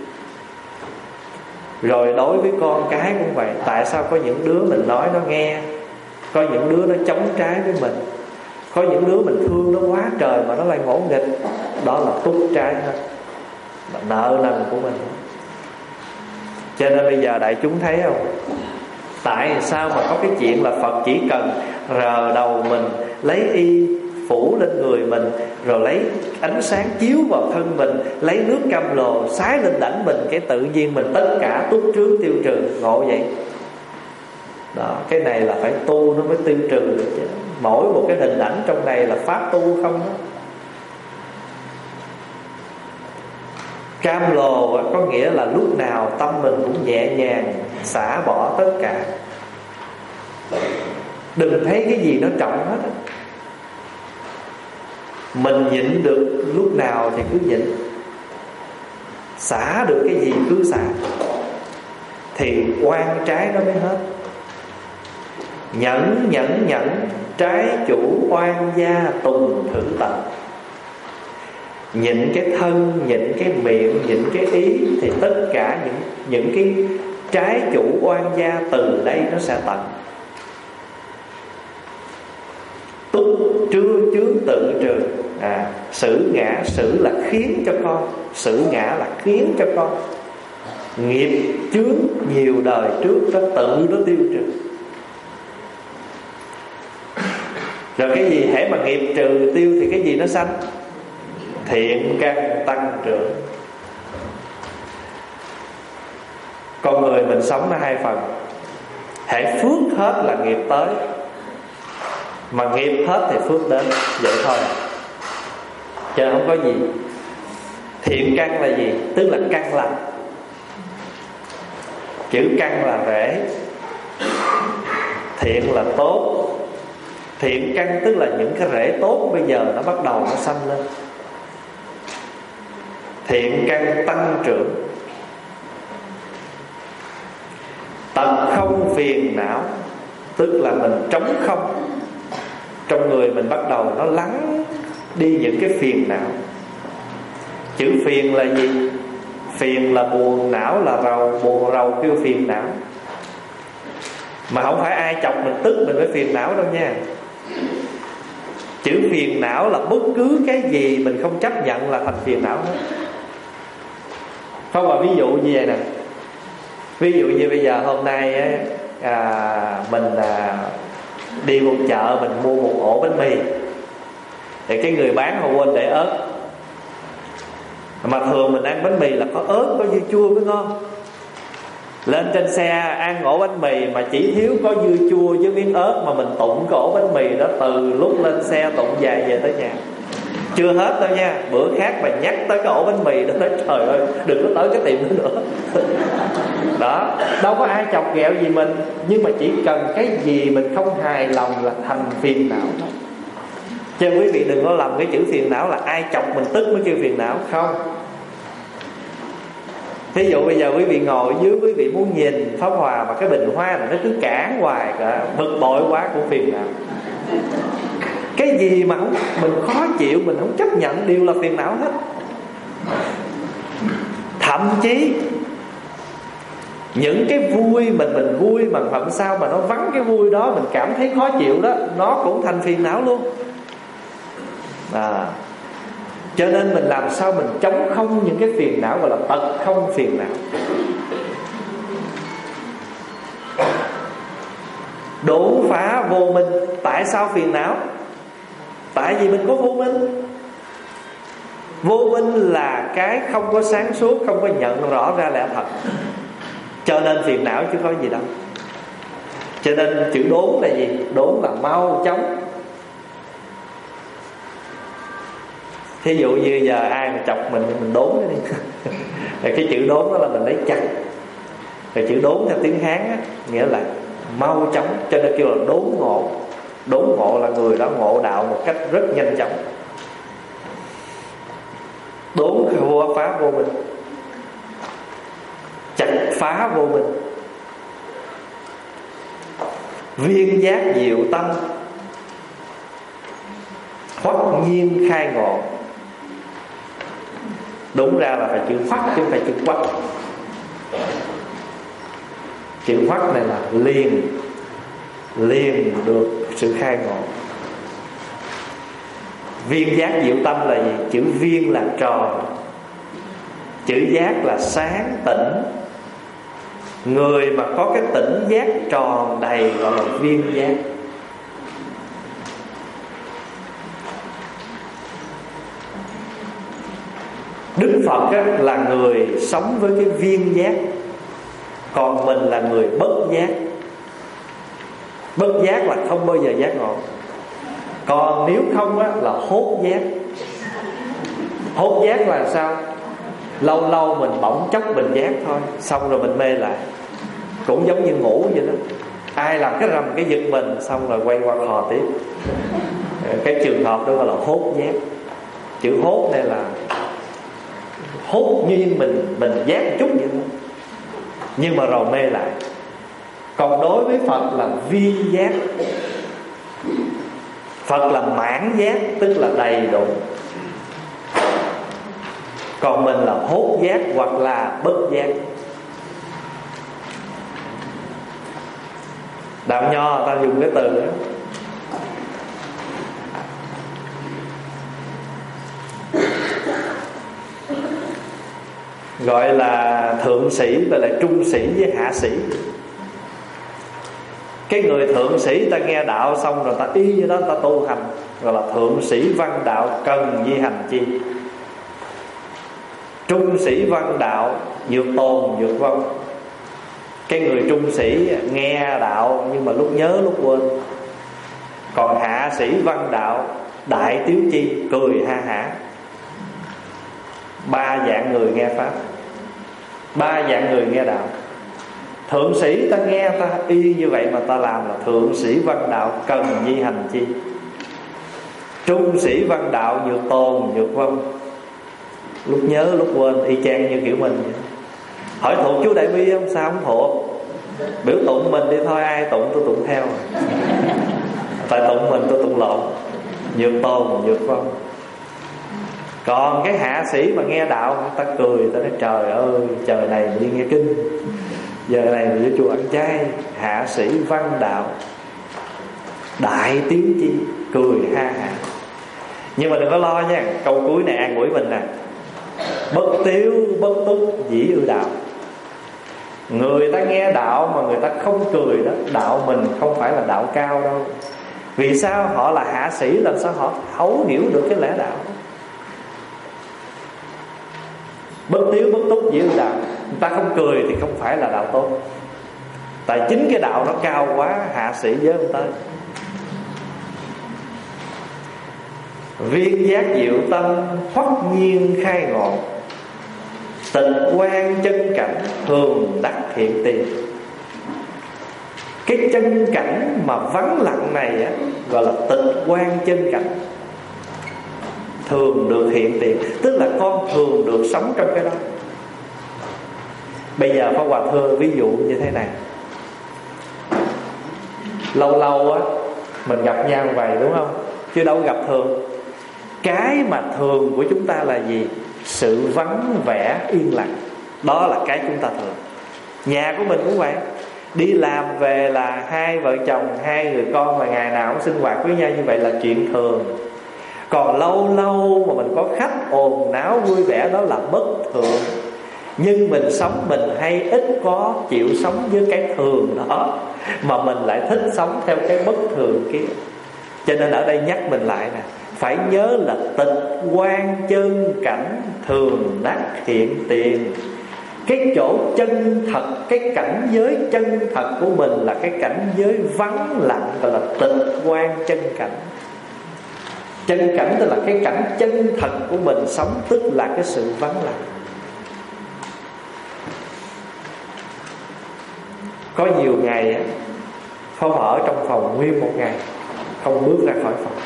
Rồi đối với con cái cũng vậy. Tại sao có những đứa mình nói nó nghe, có những đứa nó chống trái với mình, có những đứa mình thương nó quá trời mà nó lại ngỗ nghịch. Đó là túc trái hết, là nợ nần của mình. Cho nên bây giờ đại chúng thấy không, tại sao mà có cái chuyện là Phật chỉ cần rờ đầu mình, lấy y phủ lên người mình, rồi lấy ánh sáng chiếu vào thân mình, lấy nước cam lồ xái lên đảnh mình, cái tự nhiên mình tất cả túc trước tiêu trừ. Ngộ vậy đó. Cái này là phải tu nó mới tiêu trừ được chứ. Mỗi một cái hình ảnh trong này là pháp tu không đó. Cam lồ có nghĩa là lúc nào tâm mình cũng nhẹ nhàng xả bỏ tất cả. Đừng thấy cái gì nó trọng hết. Mình nhịn được lúc nào thì cứ nhịn, xả được cái gì cứ xả, thì oan trái nó mới hết. Nhẫn nhẫn nhẫn, trái chủ oan gia tùng thử tận. Nhịn cái thân, nhịn cái miệng, nhịn cái ý, thì tất cả những những cái trái chủ oan gia từ đây nó sẽ tận. Túc trưa chướng tự trừ. À, xử ngã, xử là khiến cho con, xử ngã là khiến cho con. Nghiệp chướng nhiều đời trước nó tự nó tiêu trừ. Rồi cái gì hễ mà nghiệp trừ tiêu thì cái gì nó sanh? Thiện căn tăng trưởng. Con người mình sống nó hai phần. Hễ phước hết là nghiệp tới, mà nghiệp hết thì phước đến. Vậy thôi, chứ không có gì. Thiện căn là gì? Tức là căn lành. Chữ căn là rễ, thiện là tốt. Thiện căn tức là những cái rễ tốt bây giờ nó bắt đầu nó sanh lên. Thiện căn tăng trưởng. Tận không phiền não, tức là mình trống không. Trong người mình bắt đầu nó lắng đi những cái phiền não. Chữ phiền là gì? Phiền là buồn, não là rầu. Buồn rầu kêu phiền não. Mà không phải ai chọc mình tức mình mới phiền não đâu nha. Chữ phiền não là bất cứ cái gì mình không chấp nhận là thành phiền não hết. Không, mà ví dụ như vậy nè. Ví dụ như bây giờ hôm nay á, à, mình à, Đi một chợ mình mua một ổ bánh mì, thì cái người bán họ quên để ớt. Mà thường mình ăn bánh mì là có ớt, có dưa chua mới ngon. Lên trên xe ăn ổ bánh mì mà chỉ thiếu có dưa chua với miếng ớt, mà mình tụng cái ổ bánh mì đó từ lúc lên xe tụng dài về tới nhà. Chưa hết đâu nha, bữa khác mà nhắc tới cái ổ bánh mì đó, nói trời ơi đừng có tới cái tiệm đó nữa. Đó, đâu có ai chọc ghẹo gì mình, nhưng mà chỉ cần cái gì mình không hài lòng là thành phiền não đó. Cho nên quý vị đừng có lầm cái chữ phiền não là ai chọc mình tức mới kêu phiền não. Không. Ví dụ bây giờ quý vị ngồi dưới, quý vị muốn nhìn pháp hòa mà cái bình hoa này nó cứ cản hoài cả, bực bội quá cũng phiền não. Cái gì mà không, mình khó chịu, mình không chấp nhận đều là phiền não hết. Thậm chí những cái vui mình mình vui mà làm sao mà nó vắng cái vui đó, mình cảm thấy khó chịu đó, nó cũng thành phiền não luôn. À, cho nên mình làm sao mình chống không những cái phiền não, gọi là tật không phiền não. Đốn phá vô minh. Tại sao phiền não? Tại vì mình có vô minh. Vô minh là cái không có sáng suốt, không có nhận rõ ra lẽ thật, cho nên phiền não chứ có gì đâu. Cho nên chữ đốn là gì? Đốn là mau chóng. Thí dụ như giờ ai mà chọc mình, mình đốn nó đi. Rồi cái chữ đốn đó là mình lấy chặt. Rồi chữ đốn theo tiếng Hán á, nghĩa là mau chóng, cho nên kêu là đốn ngộ. Đốn ngộ là người đó ngộ đạo một cách rất nhanh chóng. Đốn phá vô minh, chặt phá vô minh. Viên giác diệu tâm, hoắc nhiên khai ngộ. Đúng ra là phải chữ hoắc chứ không phải chữ quắc. Chữ hoắc này là liền, liền được sự khai ngộ. Viên giác diệu tâm là gì? Chữ viên là tròn, chữ giác là sáng tỉnh. Người mà có cái tỉnh giác tròn đầy gọi là viên giác. Đức Phật á, là người sống với cái viên giác, còn mình là người bất giác. Bất giác là không bao giờ giác ngộ. Còn nếu không á, là hốt giác. Hốt giác là sao? Lâu lâu mình bỗng chốc mình giác thôi, xong rồi mình mê lại. Cũng giống như ngủ vậy đó. Ai làm cái rầm cái giật mình, xong rồi quay qua khò tiếp. Cái trường hợp đó gọi là hốt giác. Chữ hốt này là hốt nhiên mình mình giác một chút vậy thôi, nhưng mà rồi mê lại. Còn đối với Phật là viên giác. Phật là mãn giác, tức là đầy đủ. Còn mình là hốt giác hoặc là bất giác. Đạo Nho ta dùng cái từ đó. Gọi là thượng sĩ, gọi là trung sĩ với hạ sĩ. Cái người thượng sĩ ta nghe đạo xong rồi ta y như đó ta tu hành, gọi là thượng sĩ văn đạo cần di hành chi. Trung sĩ văn đạo vượt tồn vượt vong. Cái người trung sĩ nghe đạo nhưng mà lúc nhớ lúc quên. Còn hạ sĩ văn đạo đại tiếu chi, cười ha hả. Ba dạng người nghe pháp, ba dạng người nghe đạo. Thượng sĩ ta nghe ta y như vậy mà ta làm là thượng sĩ văn đạo cần di hành chi. Trung sĩ văn đạo vượt tồn vượt vong, lúc nhớ lúc quên, y chang như kiểu mình vậy. Hỏi thuộc chú Đại Bi không? Sao không thuộc? Biểu tụng mình đi thôi, ai tụng tôi tụng theo. Tại tụng mình tôi tụng lộn, vượt tồn vượt vong. Còn cái hạ sĩ mà nghe đạo, ta cười, ta nói trời ơi, trời này đi nghe kinh, giờ này mình vô chùa ăn chay. Hạ sĩ văn đạo đại tiếng chi, cười ha hả. Nhưng mà đừng có lo nha, câu cuối này an ủi mình nè. Bất tiếu bất túc dĩ ư đạo. Người ta nghe đạo mà người ta không cười đó, đạo mình không phải là đạo cao đâu. Vì sao? Họ là hạ sĩ, làm sao họ thấu hiểu được cái lẽ đạo. Bất tiếu bất túc dĩ đạo. Người ta không cười thì không phải là đạo tốt. Tại chính cái đạo nó cao quá, hạ sĩ với người ta. Viên giác diệu tâm, thoát nhiên khai ngộ, tịch quan chân cảnh, thường đắc hiện tiền. Cái chân cảnh mà vắng lặng này á, gọi là tịch quan chân cảnh, thường được hiện tiền. Tức là con thường được sống trong cái đó. Bây giờ Pháp Hòa thưa ví dụ như thế này. Lâu lâu á mình gặp nhau vậy đúng không? Chứ đâu gặp thường. Cái mà thường của chúng ta là gì? Sự vắng vẻ yên lặng. Đó là cái chúng ta thường. Nhà của mình cũng vậy. Đi làm về là hai vợ chồng, hai người con mà ngày nào cũng sinh hoạt với nhau như vậy là chuyện thường. Còn lâu lâu mà mình có khách ồn náo vui vẻ, đó là bất thường. Nhưng mình sống, mình hay ít có chịu sống với cái thường đó, mà mình lại thích sống theo cái bất thường kia. Cho nên ở đây nhắc mình lại nè, phải nhớ là tịch quan chân cảnh, thường đắc hiện tiền. Cái chỗ chân thật, cái cảnh giới chân thật của mình là cái cảnh giới vắng lặng, gọi là tịch quan chân cảnh. Chân cảnh tức là cái cảnh chân thật của mình sống, tức là cái sự vắng lặng. Có nhiều ngày á, không ở trong phòng nguyên một ngày, không bước ra khỏi phòng,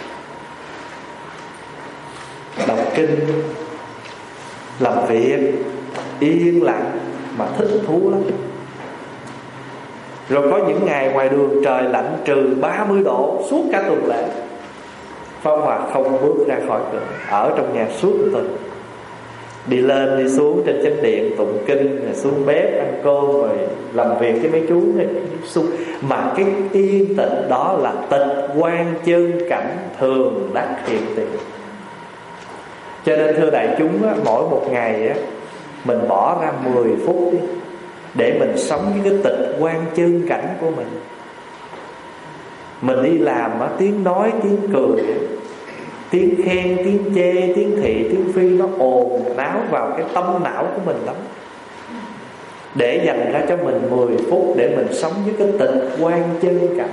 đọc kinh, làm việc yên lặng mà thích thú lắm. Rồi có những ngày ngoài đường trời lạnh trừ ba mươi độ suốt cả tuần lễ, Pháp Hòa không bước ra khỏi cửa, ở trong nhà suốt tuần. Đi lên đi xuống trên chánh điện tụng kinh, rồi xuống bếp ăn cơm, rồi làm việc với mấy chú này, mà cái yên tĩnh đó là tịch quan chân cảnh, thường đắc hiện tiền. Cho nên thưa đại chúng á, mỗi một ngày á, mình bỏ ra mười phút đi, để mình sống với cái tịch quan chân cảnh của mình. Mình đi làm á, tiếng nói, tiếng cười, tiếng khen, tiếng chê, tiếng thị, tiếng phi nó ồn náo vào cái tâm não của mình lắm. Để dành ra cho mình mười phút để mình sống với cái tịch quan chân cảnh.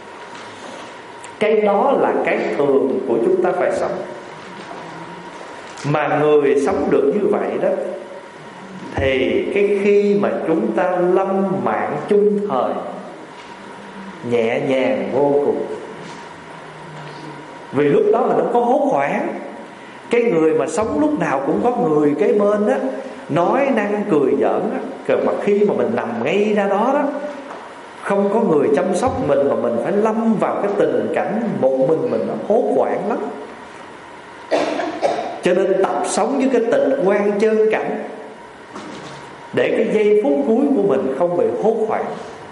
Cái đó là cái thường của chúng ta phải sống. Mà người sống được như vậy đó, thì cái khi mà chúng ta lâm mạng chung thời, nhẹ nhàng vô cùng. Vì lúc đó mình không có hốt hoảng. Cái người mà sống lúc nào cũng có người kế bên á, nói năng cười giỡn á. Còn mà khi mà mình nằm ngay ra đó đó, không có người chăm sóc mình, mà mình phải lâm vào cái tình cảnh một mình mình, nó hốt hoảng lắm. Cho nên tập sống với cái tịch quan chân cảnh, để cái giây phút cuối của mình không bị hốt hoảng.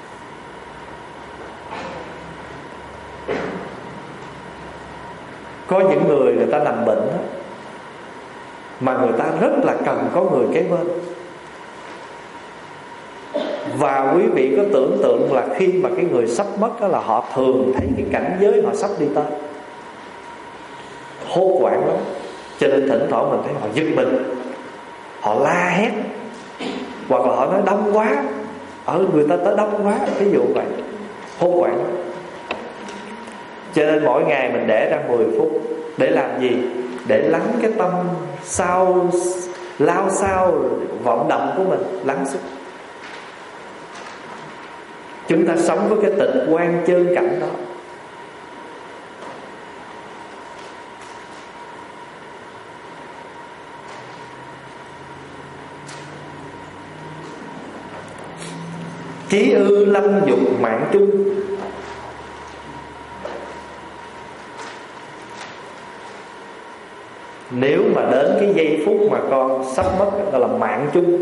Có những người người ta nằm bệnh đó, mà người ta rất là cần có người kế bên. Và quý vị có tưởng tượng là khi mà cái người sắp mất đó, là họ thường thấy cái cảnh giới họ sắp đi tới, hốt hoảng lắm. Cho nên thỉnh thoảng mình thấy họ giật mình, họ la hét, hoặc là họ nói đông quá, ở người ta tới đông quá, ví dụ vậy, hốt hoảng lắm. Cho nên mỗi ngày mình để ra mười phút để làm gì? Để lắng cái tâm sao lao sao vọng động của mình, lắng xuống. Chúng ta sống với cái tịch quan chân cảnh đó. Chí ư lâm dục mạng chung. Nếu mà đến cái giây phút mà con sắp mất, gọi là mạng chung.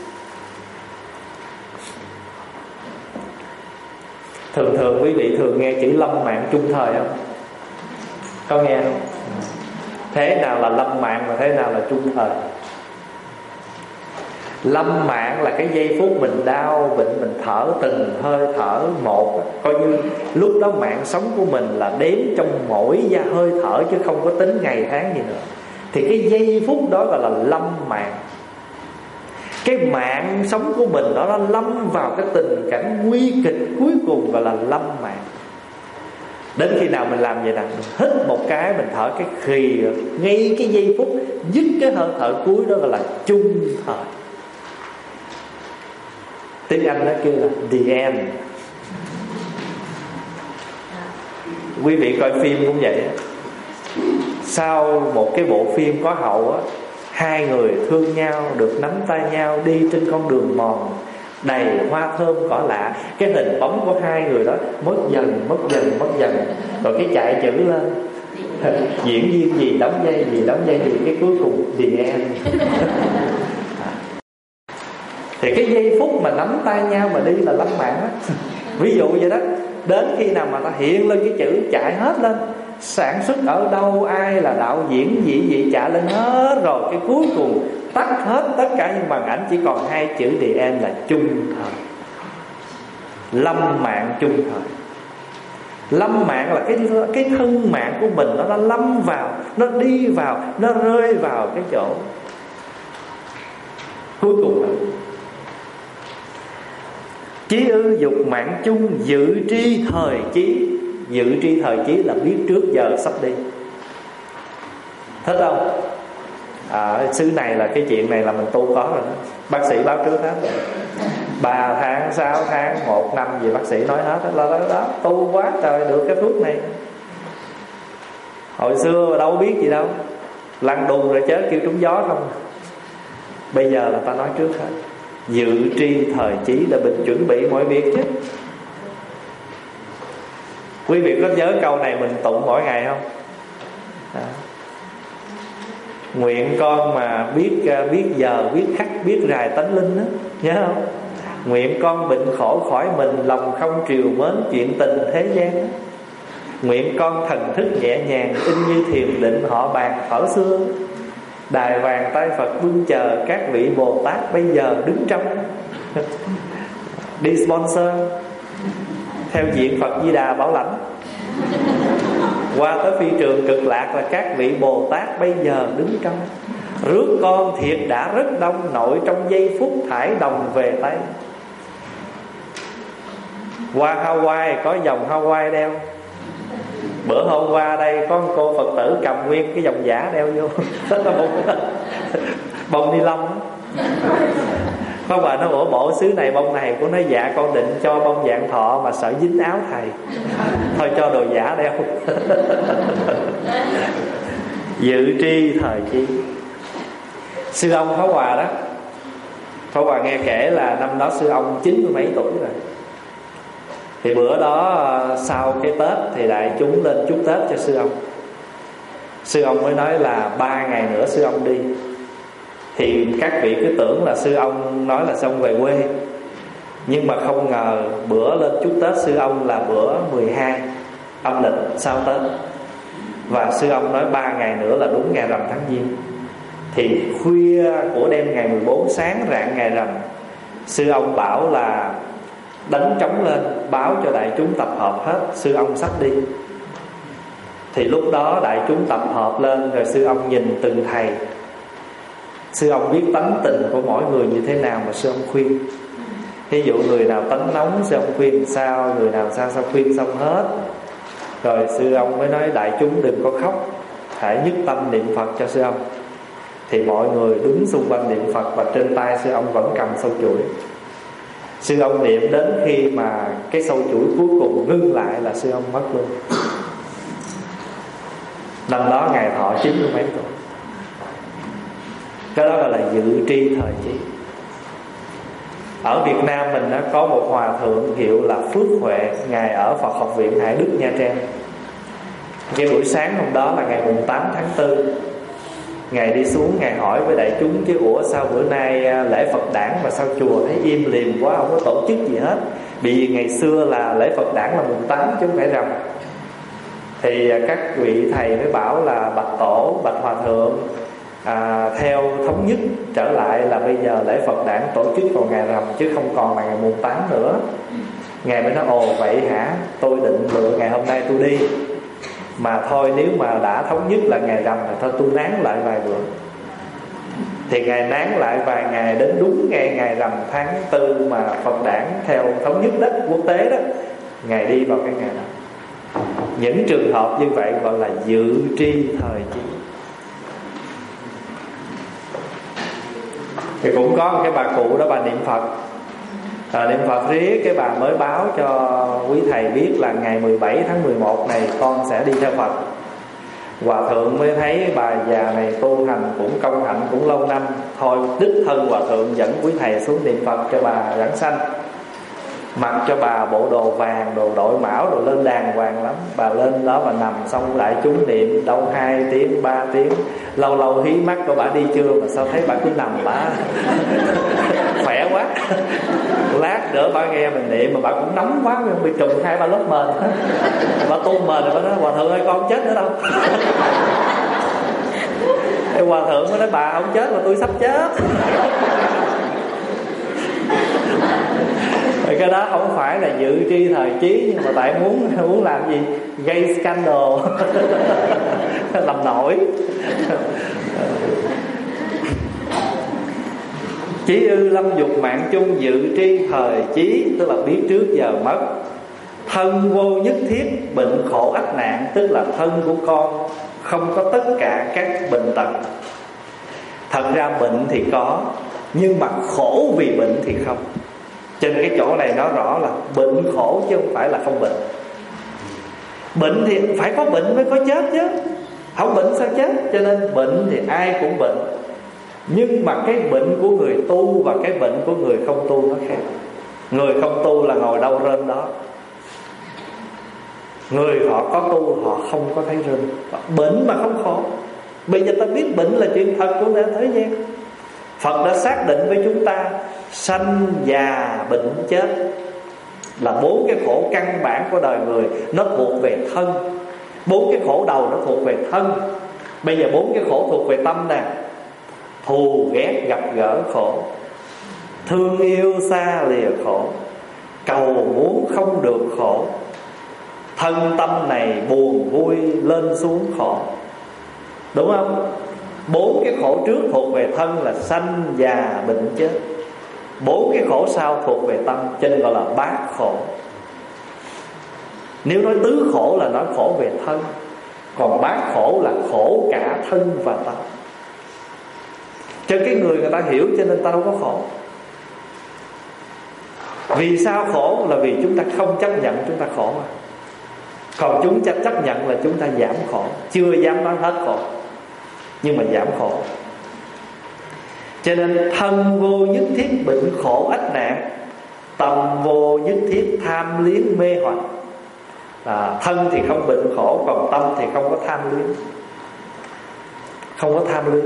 Thường thường quý vị thường nghe chữ lâm mạng chung thời không? Có nghe không? Thế nào là lâm mạng và thế nào là chung thời? Lâm mạng là cái giây phút mình đau bệnh, mình thở từng hơi thở một, coi như lúc đó mạng sống của mình là đếm trong mỗi da hơi thở, chứ không có tính ngày tháng gì nữa. Thì cái giây phút đó gọi là lâm mạng. Cái mạng sống của mình đó, nó lâm vào cái tình cảnh nguy kịch cuối cùng, gọi là lâm mạng. Đến khi nào mình làm vậy nè, mình hít một cái, mình thở cái khì, ngay cái giây phút dứt cái hơi thở cuối đó gọi là chung thời. Tiếng Anh nó kêu là the end. Quý vị coi phim cũng vậy. Sau một cái bộ phim có hậu á, hai người thương nhau, được nắm tay nhau đi trên con đường mòn đầy hoa thơm cỏ lạ. Cái hình bóng của hai người đó mất dần, mất dần, mất dần. Rồi cái chạy chữ lên diễn viên gì đóng dây gì, đóng dây gì, cái cuối cùng the end. Thì cái giây phút mà nắm tay nhau mà đi là lâm mạng á. Ví dụ vậy đó. Đến khi nào mà nó hiện lên cái chữ chạy hết lên, sản xuất ở đâu, ai là đạo diễn gì gì chạy lên hết rồi, cái cuối cùng tắt hết tất cả những màn ảnh, chỉ còn hai chữ the end là chung thời. Lâm mạng chung thời. Lâm mạng là cái cái thân mạng của mình nó đã lâm vào, nó đi vào, nó rơi vào cái chỗ cuối cùng. Chí ư dục mạng chung, dự tri thời chí. Dự tri thời chí là biết trước giờ sắp đi. Thích không? À, xứ này là cái chuyện này là mình tu có rồi đó. Bác sĩ báo trước hết rồi. Ba tháng, sáu tháng, một năm gì bác sĩ nói hết đó. Là đó, đó, tu quá trời được cái thuốc này. Hồi xưa đâu biết gì đâu, lăn đùng rồi chớ kêu trúng gió không. Bây giờ là ta nói trước hết. Dự tri thời chí là mình chuẩn bị mọi việc chứ. Quý vị có nhớ câu này mình tụng mỗi ngày không? Đó. Nguyện con mà biết biết giờ, biết khắc, biết rài tánh linh đó, nhớ không? Nguyện con bệnh khổ khỏi mình, lòng không triều mến chuyện tình thế gian đó. Nguyện con thần thức nhẹ nhàng, in như thiền định họ bàn thuở xưa. Đài vàng tay Phật bưng chờ, các vị Bồ Tát bây giờ đứng trong. Đi sponsor theo diện Phật Di Đà Bảo Lãnh. Qua tới phi trường cực lạc là các vị Bồ Tát bây giờ đứng trong. Rước con thiệt đã rất đông, nội trong giây phút thải đồng về Tây. Qua Hawaii có vòng Hawaii đeo. Bữa hôm qua đây có một cô Phật tử cầm nguyên cái vòng giả đeo vô. Đó là bông, bông ni lông. Có bà nói ủa bộ xứ này bông này, của nó dạ con định cho bông dạng thọ mà sợ dính áo thầy, thôi cho đồ giả đeo. Dự tri thời chi. Sư ông Pháp Hòa đó, Pháp Hòa nghe kể là năm đó sư ông chín mươi mấy tuổi rồi. Thì bữa đó sau cái Tết thì đại chúng lên chúc Tết cho sư ông. Sư ông mới nói là ba ngày nữa sư ông đi. Thì các vị cứ tưởng là sư ông nói là sư ông về quê. Nhưng mà không ngờ bữa lên chúc Tết sư ông là bữa mười hai âm lịch sau Tết. Và sư ông nói ba ngày nữa là đúng ngày rằm tháng Giêng. Thì khuya của đêm ngày mười bốn, sáng rạng ngày rằm, sư ông bảo là đánh trống lên báo cho đại chúng tập hợp hết, sư ông sắp đi. Thì lúc đó đại chúng tập hợp lên, rồi sư ông nhìn từng thầy. Sư ông biết tánh tình của mỗi người như thế nào mà sư ông khuyên. Ví dụ người nào tánh nóng sư ông khuyên sao, người nào sao sao khuyên xong hết. Rồi sư ông mới nói đại chúng đừng có khóc, hãy nhất tâm niệm Phật cho sư ông. Thì mọi người đứng xung quanh niệm Phật, và trên tay sư ông vẫn cầm sâu chuỗi. Sư ông niệm đến khi mà cái sâu chuỗi cuối cùng ngưng lại là sư ông mất luôn. Năm đó ngài thọ chín mươi mấy tuổi. Cái đó gọi là dự tri thời chí. Ở Việt Nam mình đã có một hòa thượng hiệu là Phước Huệ, ngài ở Phật Học viện Hải Đức Nha Trang. Cái buổi sáng hôm đó là ngày mùng tám tháng tư, ngài đi xuống, ngài hỏi với đại chúng chứ ủa sao bữa nay lễ Phật đản mà sao chùa thấy im lìm quá, không có tổ chức gì hết. Vì ngày xưa là lễ Phật đản là mùng tám chứ không phải rằm. Thì các vị thầy mới bảo là bạch tổ, bạch hòa thượng, à, theo thống nhất trở lại là bây giờ lễ Phật đản tổ chức vào ngày rằm chứ không còn là ngày mùng tám nữa. Ngài mới nói ồ vậy hả, tôi định lựa ngày hôm nay tôi đi, mà thôi nếu mà đã thống nhất là ngày rằm thì thôi tôi nán lại vài bữa. Thì Ngài nán lại vài ngày, đến đúng ngày ngày rằm tháng tư mà Phật đản theo thống nhất đó, quốc tế đó, Ngài đi vào cái ngày đó. Những trường hợp như vậy gọi là dự tri thời chí. Thì cũng có một cái bà cụ đó, bà niệm Phật à, niệm Phật riết cái bà mới báo cho quý thầy biết là ngày mười bảy tháng mười một này con sẽ đi theo Phật. Hòa thượng mới thấy bà già này tu hành cũng công hạnh cũng lâu năm, thôi đích thân hòa thượng dẫn quý thầy xuống niệm Phật cho bà giảng sanh, mặc cho bà bộ đồ vàng, đồ đội mão, đồ lên đàng hoàng lắm. Bà lên đó bà nằm xong lại chúng niệm đâu hai tiếng ba tiếng, lâu lâu hí mắt của bà đi chưa mà sao thấy bà cứ nằm bà khỏe quá. Lát nữa bà nghe mình niệm mà bà cũng nóng quá, bị trùng hai ba lớp mền. Bà tu mền rồi bà nói hòa thượng ơi con chết nữa đâu. Thì hòa thượng mới nói bà không chết mà tôi sắp chết. Cái đó không phải là dự tri thời chí, nhưng mà tại muốn muốn làm gì, gây scandal, làm nổi. Chí ư lâm dục mạng chung dự tri thời chí, tức là biết trước giờ mất. Thân vô nhất thiết bệnh khổ ách nạn, tức là thân của con không có tất cả các bệnh tật. Thật ra bệnh thì có, nhưng mà khổ vì bệnh thì không. Trên cái chỗ này nói rõ là bệnh khổ chứ không phải là không bệnh. Bệnh thì phải có bệnh mới có chết chứ, không bệnh sao chết. Cho nên bệnh thì ai cũng bệnh, nhưng mà cái bệnh của người tu và cái bệnh của người không tu nó khác. Người không tu là ngồi đâu rên đó, người họ có tu họ không có thấy rên. Bệnh mà không khổ. Bây giờ ta biết bệnh là chuyện thật của thế gian. Phật đã xác định với chúng ta sanh già bệnh chết là bốn cái khổ căn bản của đời người, nó thuộc về thân. Bốn cái khổ đầu nó thuộc về thân. Bây giờ bốn cái khổ thuộc về tâm nè: thù ghét gặp gỡ khổ, thương yêu xa lìa khổ, cầu muốn không được khổ, thân tâm này buồn vui lên xuống khổ. Đúng không? Bốn cái khổ trước thuộc về thân là sanh già bệnh chết. Bốn cái khổ sau thuộc về tâm, cho nên gọi là bát khổ. Nếu nói tứ khổ là nói khổ về thân, còn bát khổ là khổ cả thân và tâm. Cho cái người người ta hiểu, cho nên ta đâu có khổ. Vì sao khổ? Là vì chúng ta không chấp nhận chúng ta khổ mà. Còn chúng ta chấp nhận là chúng ta giảm khổ. Chưa dám nói hết khổ, nhưng mà giảm khổ. Cho nên thân vô nhất thiết bệnh khổ ách nạn, tâm vô nhất thiết tham luyến mê hoặc. à, Thân thì không bệnh khổ, còn tâm thì không có tham luyến. Không có tham luyến.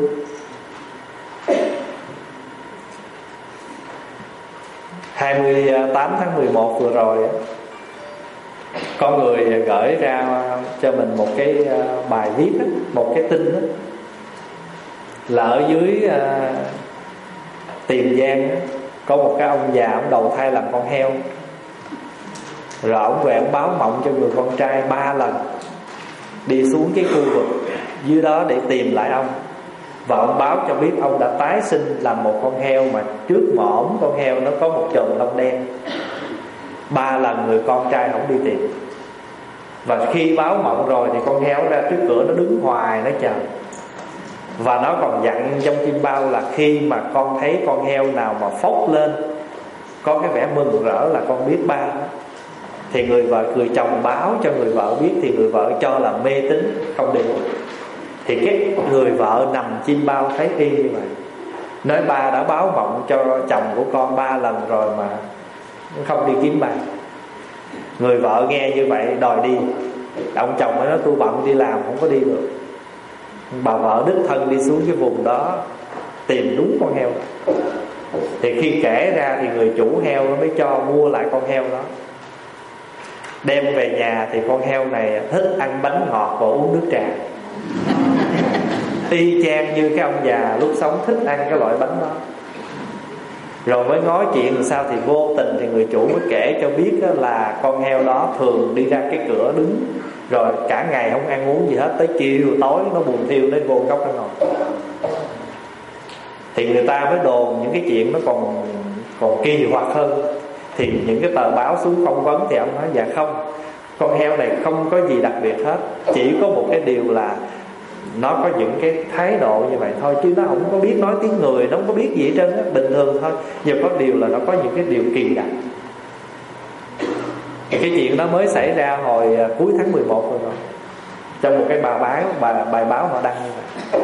hai mươi tám tháng mười một vừa rồi, có người gửi ra cho mình một cái bài viết đó, một cái tin đó, là ở dưới uh, Tiền Giang đó, có một cái ông già, ông đầu thai làm con heo. Rồi ông về ông báo mộng cho người con trai ba lần đi xuống cái khu vực dưới đó để tìm lại ông. Và ông báo cho biết ông đã tái sinh làm một con heo, mà trước mõm con heo nó có một chùm lông đen. Ba lần người con trai không đi tìm. Và khi báo mộng rồi thì con heo ra trước cửa nó đứng hoài nó chờ. Và nó còn dặn trong chim bao là khi mà con thấy con heo nào mà phốc lên, có cái vẻ mừng rỡ là con biết ba đó. Thì người vợ, người chồng báo cho người vợ biết, thì người vợ cho là mê tín không đi. Thì cái người vợ nằm chim bao thấy y như vậy, nói ba đã báo mộng cho chồng của con ba lần rồi mà không đi kiếm ba. Người vợ nghe như vậy đòi đi. Ông chồng mới nói tôi bận đi làm không có đi được. Bà vợ đích thân đi xuống cái vùng đó tìm đúng con heo đó. Thì khi kể ra thì người chủ heo nó mới cho mua lại con heo đó, đem về nhà. Thì con heo này thích ăn bánh ngọt và uống nước trà. y chang như cái ông già lúc sống thích ăn cái loại bánh đó. Rồi mới nói chuyện làm sao thì vô tình thì người chủ mới kể cho biết là con heo đó thường đi ra cái cửa đứng, rồi cả ngày không ăn uống gì hết, tới chiều tối nó buồn thiêu đến vô góc nó ngồi. Thì người ta mới đồn những cái chuyện nó còn còn kỳ hoặc hơn. Thì những cái tờ báo xuống phỏng vấn thì ông nói dạ không, con heo này không có gì đặc biệt hết, chỉ có một cái điều là nó có những cái thái độ như vậy thôi, chứ nó không có biết nói tiếng người, nó không có biết gì hết trơn á, bình thường thôi. Nhưng có điều là nó có những cái điều kỳ đặc. Cái chuyện đó mới xảy ra hồi cuối tháng mười một rồi, rồi trong một cái bài báo bài, bài báo họ đăng như vậy.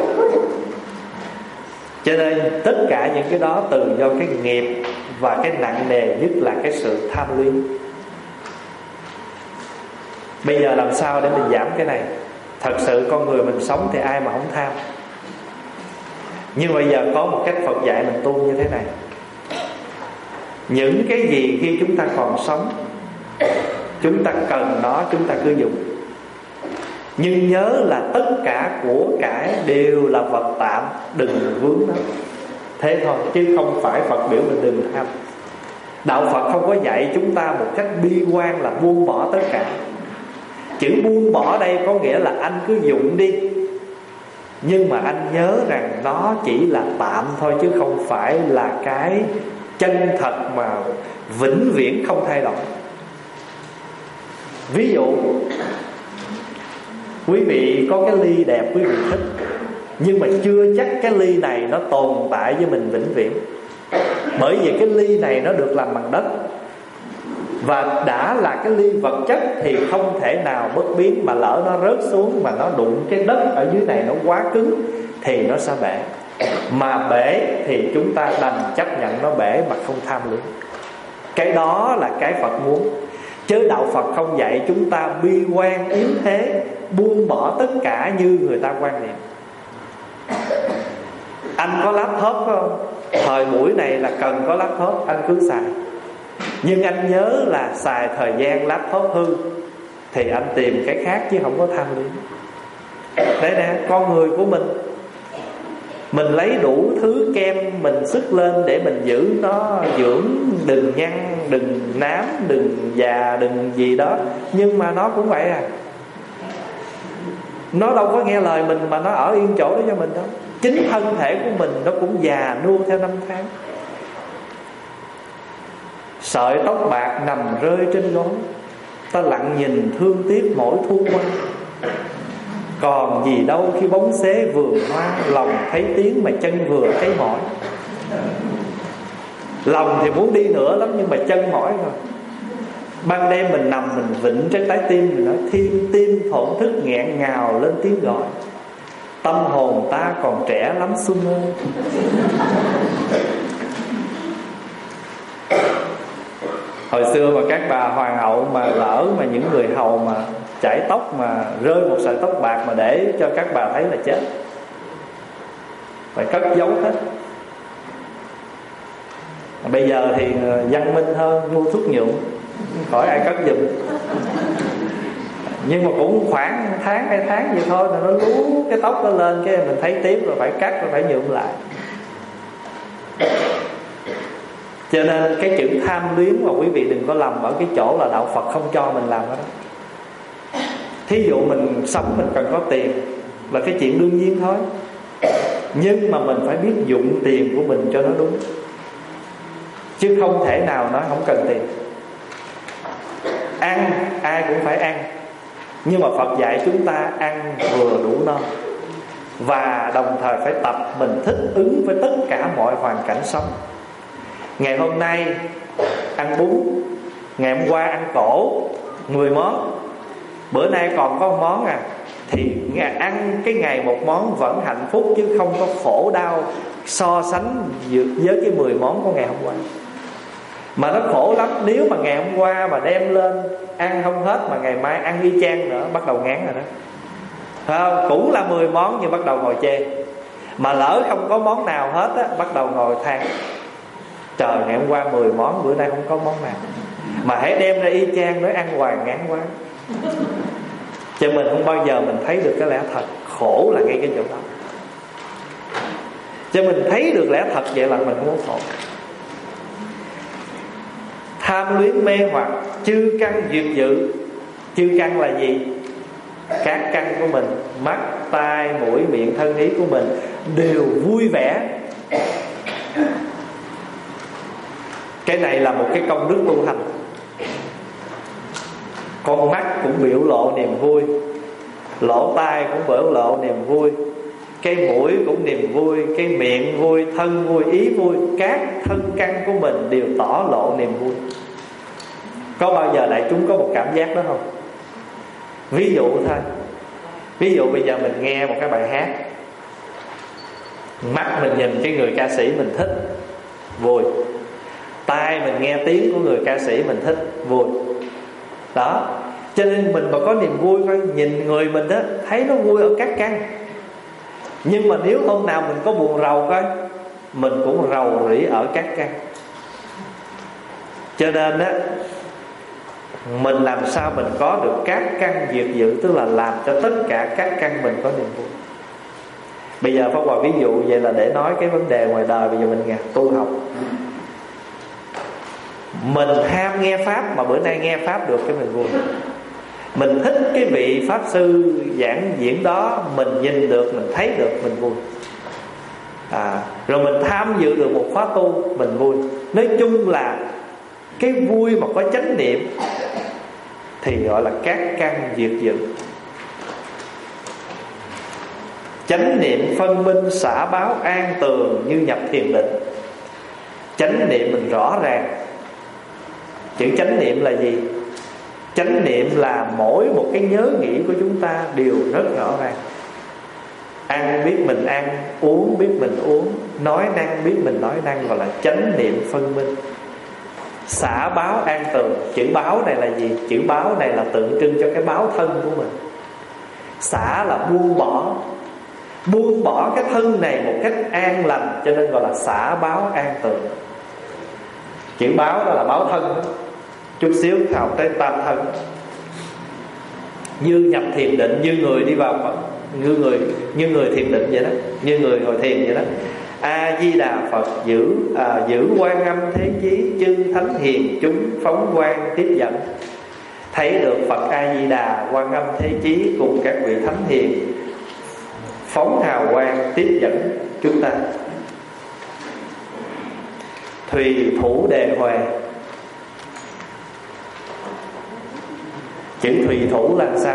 Cho nên tất cả những cái đó từ do cái nghiệp, và cái nặng nề nhất là cái sự tham luyến. Bây giờ làm sao để mình giảm cái này? Thật sự con người mình sống thì ai mà không tham. Nhưng bây giờ có một cách Phật dạy mình tu như thế này. Những cái gì khi chúng ta còn sống, chúng ta cần nó, chúng ta cứ dùng. Nhưng nhớ là tất cả của cải đều là vật tạm, đừng vướng nó. Thế thôi, chứ không phải Phật biểu mình đừng tham. Đạo Phật không có dạy chúng ta một cách bi quan là buông bỏ tất cả. Chữ buông bỏ đây có nghĩa là anh cứ dụng đi, nhưng mà anh nhớ rằng nó chỉ là tạm thôi, chứ không phải là cái chân thật mà vĩnh viễn không thay đổi. Ví dụ, quý vị có cái ly đẹp quý vị thích, nhưng mà chưa chắc cái ly này nó tồn tại với mình vĩnh viễn. Bởi vì cái ly này nó được làm bằng đất, và đã là cái ly vật chất thì không thể nào bất biến. Mà lỡ nó rớt xuống mà nó đụng cái đất ở dưới này nó quá cứng thì nó sẽ bể. Mà bể thì chúng ta đành chấp nhận nó bể mà không tham luyến. Cái đó là cái Phật muốn. Chứ đạo Phật không dạy chúng ta bi quan yếu thế, buông bỏ tất cả như người ta quan niệm. Anh có laptop không? Thời buổi này là cần có laptop, anh cứ xài. Nhưng anh nhớ là xài thời gian laptop hư thì anh tìm cái khác, chứ không có tham luyến. Đấy nè, con người của mình, mình lấy đủ thứ kem mình sức lên để mình giữ nó dưỡng, đừng nhăn, đừng nám, đừng già, đừng gì đó. Nhưng mà nó cũng vậy à. Nó đâu có nghe lời mình mà nó ở yên chỗ đó cho mình đâu. Chính thân thể của mình nó cũng già nua theo năm tháng. Sợi tóc bạc nằm rơi trên gối, ta lặng nhìn thương tiếc mỗi thu qua. Còn gì đâu khi bóng xế vườn hoa, lòng thấy tiếng mà chân vừa thấy mỏi. Lòng thì muốn đi nữa lắm, nhưng mà chân mỏi rồi. Ban đêm mình nằm mình vịnh trên trái tim, mình nói thiên tim thổn thức nghẹn ngào lên tiếng gọi. Tâm hồn ta còn trẻ lắm Xuân ơi. Hồi xưa mà các bà hoàng hậu mà lỡ mà những người hầu mà chải tóc mà rơi một sợi tóc bạc mà để cho các bà thấy là chết, phải cất giấu hết. Bây giờ thì văn minh hơn, mua thuốc nhuộm, khỏi ai cất giùm. Nhưng mà cũng khoảng tháng hai tháng vậy thôi là nó lú cái tóc nó lên, cái mình thấy tiếp rồi phải cắt, rồi phải nhuộm lại. Cho nên cái chữ tham luyến mà quý vị đừng có lầm ở cái chỗ là đạo Phật không cho mình làm đó. Thí dụ mình sống mình cần có tiền là cái chuyện đương nhiên thôi, nhưng mà mình phải biết dụng tiền của mình cho nó đúng, chứ không thể nào nói không cần tiền. Ăn ai cũng phải ăn, nhưng mà Phật dạy chúng ta ăn vừa đủ no, và đồng thời phải tập mình thích ứng với tất cả mọi hoàn cảnh sống. Ngày hôm nay ăn bún, ngày hôm qua ăn cổ mười món, bữa nay còn có một món à, thì ăn cái ngày một món vẫn hạnh phúc, chứ không có khổ đau so sánh với cái mười món của ngày hôm qua. Mà nó khổ lắm, nếu mà ngày hôm qua mà đem lên ăn không hết mà ngày mai ăn y chang nữa, bắt đầu ngán rồi đó. Phải không? Cũng là mười món nhưng bắt đầu ngồi chê. Mà lỡ không có món nào hết á, bắt đầu ngồi than trời, ngày hôm qua mười món, bữa nay không có món nào. Mà hãy đem ra y chang nói ăn hoài ngán quá. Cho mình không bao giờ mình thấy được cái lẽ thật. Khổ là ngay cái chỗ đó. Cho mình thấy được lẽ thật vậy là mình không có khổ. Tham luyến mê hoặc chư căn duyệt dự. Chư căn là gì? Các căn của mình, mắt, tai, mũi, miệng, thân, ý của mình đều vui vẻ. Cái này là một cái công đức tu hành. Con mắt cũng biểu lộ niềm vui, lỗ tai cũng biểu lộ niềm vui, cái mũi cũng niềm vui, cái miệng vui, thân vui, ý vui. Các thân căn của mình đều tỏ lộ niềm vui. Có bao giờ đại chúng có một cảm giác đó không? Ví dụ thôi. Ví dụ bây giờ mình nghe một cái bài hát, mắt mình nhìn cái người ca sĩ mình thích, vui. Tai mình nghe tiếng của người ca sĩ mình thích, vui. Đó. Cho nên mình mà có niềm vui coi, nhìn người mình đó, thấy nó vui ở các căn. Nhưng mà nếu hôm nào mình có buồn rầu coi, mình cũng rầu rĩ ở các căn. Cho nên á, mình làm sao mình có được các căn diệt dự, tức là làm cho tất cả các căn mình có niềm vui. Bây giờ Pháp Hòa ví dụ vậy là để nói cái vấn đề ngoài đời. Bây giờ mình nghe tu học, mình ham nghe Pháp mà bữa nay nghe Pháp được cái mình vui. Mình thích cái vị Pháp sư giảng diễn đó, mình nhìn được, mình thấy được, mình vui. à, Rồi mình tham dự được một khóa tu, mình vui. Nói chung là cái vui mà có chánh niệm thì gọi là các căn diệt dự. Chánh niệm phân minh xả báo an tường như nhập thiền định. Chánh niệm mình rõ ràng. Chữ chánh niệm là gì? Chánh niệm là mỗi một cái nhớ nghĩ của chúng ta đều rất rõ ràng. Ăn biết mình ăn, uống biết mình uống, nói năng biết mình nói năng, gọi là chánh niệm phân minh. Xả báo an tường. Chữ báo này là gì? Chữ báo này là tượng trưng cho cái báo thân của mình. Xả là buông bỏ, buông bỏ cái thân này một cách an lành, cho nên gọi là xả báo an tường. Chữ báo đó là báo thân đó. Chút xíu học tới tam thân. Như nhập thiền định, như người đi vào, như người như người thiền định vậy đó, như người ngồi thiền vậy đó. A Di Đà Phật giữ à, giữ quan âm thế chí, chư thánh hiền chúng phóng quang tiếp dẫn. Thấy được Phật A Di Đà, quan âm thế chí cùng các vị thánh hiền phóng hào quang tiếp dẫn chúng ta. Thùy thủ đề huề. Chữ thùy thủ là sao?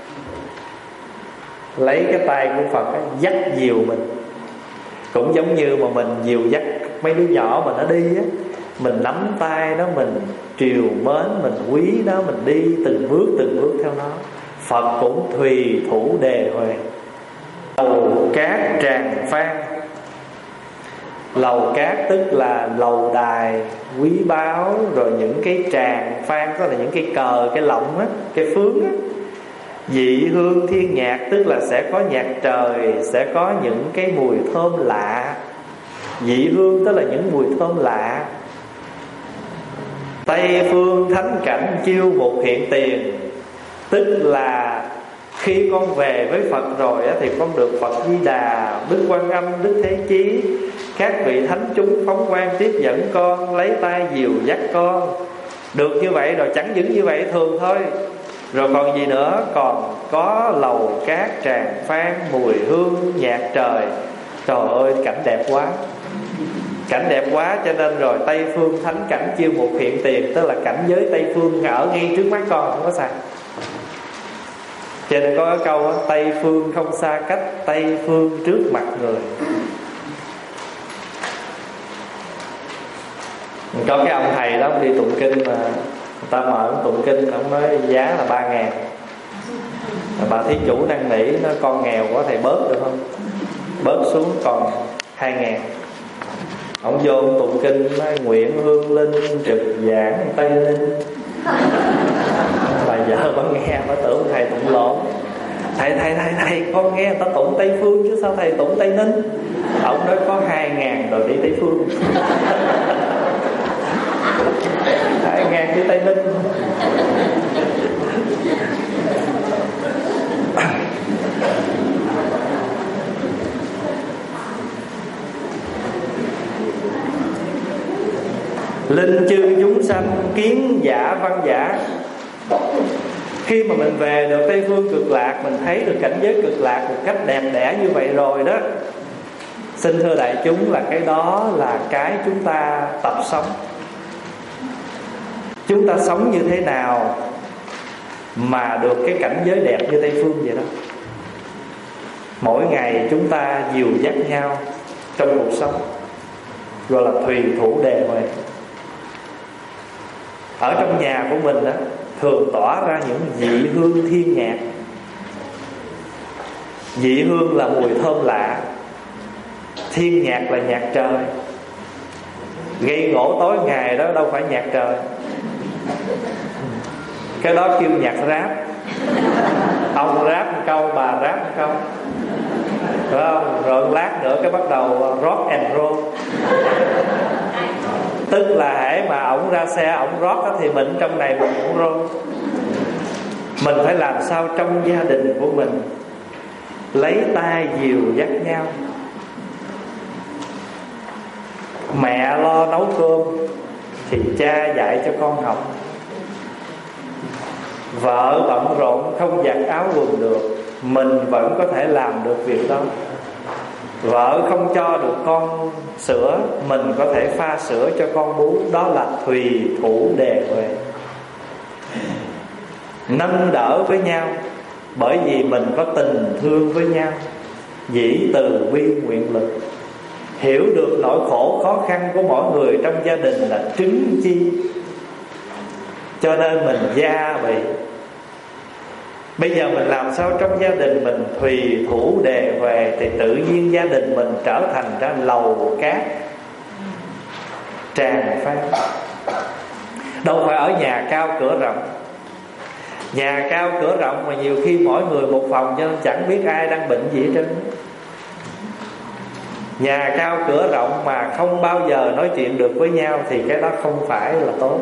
Lấy cái tay của Phật ấy, dắt dìu mình. Cũng giống như mà mình dìu dắt mấy đứa nhỏ mà nó đi á, mình nắm tay nó, mình triều mến, mình quý nó, mình đi từng bước từng bước theo nó. Phật cũng thùy thủ đề huề. Lầu cát tràng phan. Lầu cát tức là lầu đài quý báu, rồi những cái tràng phan đó là những cái cờ, cái lọng á, cái phướng á. Dị hương thiên nhạc tức là sẽ có nhạc trời, sẽ có những cái mùi thơm lạ. Dị hương tức là những mùi thơm lạ. Tây phương thánh cảnh chiêu một hiện tiền, tức là khi con về với Phật rồi á, thì con được Phật Di Đà, Đức Quan Âm, Đức Thế Chí, các vị thánh chúng phóng quang tiếp dẫn con, lấy tay dìu dắt con. Được như vậy rồi, chẳng những như vậy thường thôi. Rồi còn gì nữa? Còn có lầu cát tràng phan, mùi hương nhạc trời. Trời ơi cảnh đẹp quá, cảnh đẹp quá. Cho nên rồi Tây phương thánh cảnh chiêu một hiện tiền, tức là cảnh giới Tây phương ở ngay trước mắt con, không có xa. Cho nên có cái câu đó, Tây phương không xa cách, Tây phương trước mặt người. Có cái ông thầy đó, ông đi tụng kinh mà người ta mời ông tụng kinh, ông nói giá là ba ngàn. Bà thí chủ năn nỉ, nó con nghèo quá thầy bớt được không? Bớt xuống còn hai ngàn. Ông vô ông tụng kinh nói nguyện hương linh trực giảng Tây Ninh. Bà vợ bà nghe bà tưởng thầy tụng lộn. Thầy thầy thầy thầy con nghe người ta tụng Tây Phương chứ sao thầy tụng Tây Ninh? Ông nói có hai ngàn rồi đi Tây Phương. Hai ngàn đi Tây Ninh. Linh chư chúng sanh kiến giả văn giả. Khi mà mình về được Tây Phương Cực Lạc, mình thấy được cảnh giới Cực Lạc một cách đẹp đẽ như vậy rồi đó, xin thưa đại chúng là cái đó là cái chúng ta tập sống. Chúng ta sống như thế nào mà được cái cảnh giới đẹp như Tây Phương vậy đó. Mỗi ngày chúng ta dìu dắt nhau trong cuộc sống, gọi là thủy thủ đề huệ. Ở trong nhà của mình đó, thường tỏa ra những vị hương thiên nhạc. Vị hương là mùi thơm lạ, thiên nhạc là nhạc trời. Gây gỗ tối ngày đó đâu phải nhạc trời, cái đó kêu nhạc rap. Ông rap một câu, bà rap một câu, phải không? Rồi lát nữa cái bắt đầu rock and roll. Tức là hễ mà ổng ra xe ổng rock thì mình trong này mình cũng roll. Mình phải làm sao trong gia đình của mình lấy tay dìu dắt nhau. Mẹ lo nấu cơm thì cha dạy cho con học. Vợ bận rộn không giặt áo quần được, mình vẫn có thể làm được việc đó. Vợ không cho được con sữa, mình có thể pha sữa cho con bú. Đó là thùy thủ đề huệ. Nâng đỡ với nhau, bởi vì mình có tình thương với nhau. Dĩ từ bi nguyện lực. Hiểu được nỗi khổ khó khăn của mỗi người trong gia đình là trứng chi, cho nên mình gia bị. Bây giờ mình làm sao trong gia đình mình thùy thủ đề huệ, thì tự nhiên gia đình mình trở thành ra lầu cát tràn phát. Đâu phải ở nhà cao cửa rộng. Nhà cao cửa rộng mà nhiều khi mỗi người một phòng, cho nên chẳng biết ai đang bệnh gì hết trơn. Nhà cao cửa rộng mà không bao giờ nói chuyện được với nhau thì cái đó không phải là tốt.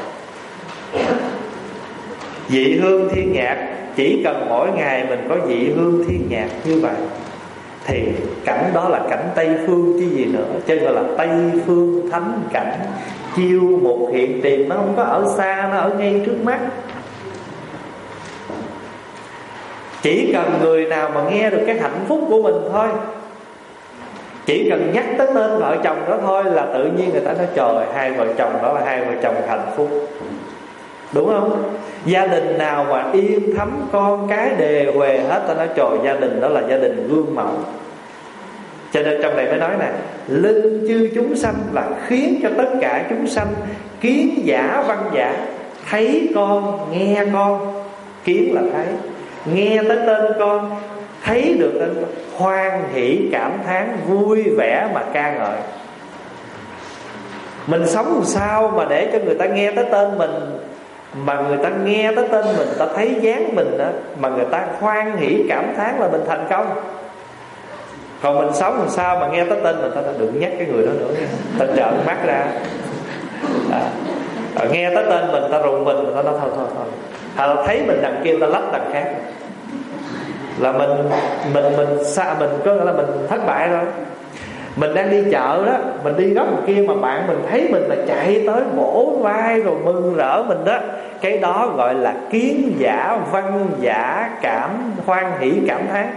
Vị hương thiên nhạc, chỉ cần mỗi ngày mình có vị hương thiên nhạc như vậy thì cảnh đó là cảnh Tây Phương chứ gì nữa. Cho nên gọi là Tây Phương thánh cảnh, chiêu một hiện tiền. Nó không có ở xa, nó ở ngay trước mắt. Chỉ cần người nào mà nghe được cái hạnh phúc của mình thôi, chỉ cần nhắc tới tên vợ chồng đó thôi là tự nhiên người ta nói trời, hai vợ chồng đó là hai vợ chồng hạnh phúc. Đúng không? Gia đình nào mà yên thấm con cái đề huề hết, ta nói trời, gia đình đó là gia đình gương mẫu. Cho nên trong này mới nói nè, linh chư chúng sanh là khiến cho tất cả chúng sanh kiến giả văn giả, thấy con, nghe con. Kiến là thấy, nghe tới tên con, thấy được tên con, hoan hỷ cảm thán, vui vẻ mà ca ngợi. Mình sống làm sao mà để cho người ta nghe tới tên mình, mà người ta nghe tới tên mình, ta thấy dáng mình đó, mà người ta hoan hỷ cảm thán là mình thành công. Còn mình sống làm sao mà nghe tới tên mình, ta đừng nhắc cái người đó nữa, ta trợn mắt ra. à, Nghe tới tên mình, ta rùng mình, ta nói thôi thôi thôi. Hay là thấy mình đằng kia, ta lách đằng khác, là mình mình mình xa mình có nghĩa là mình thất bại rồi. Mình đang đi chợ đó, mình đi góc một kia mà bạn mình thấy mình là chạy tới vỗ vai rồi mừng rỡ mình đó, cái đó gọi là kiến giả văn giả cảm hoan hỷ cảm thán.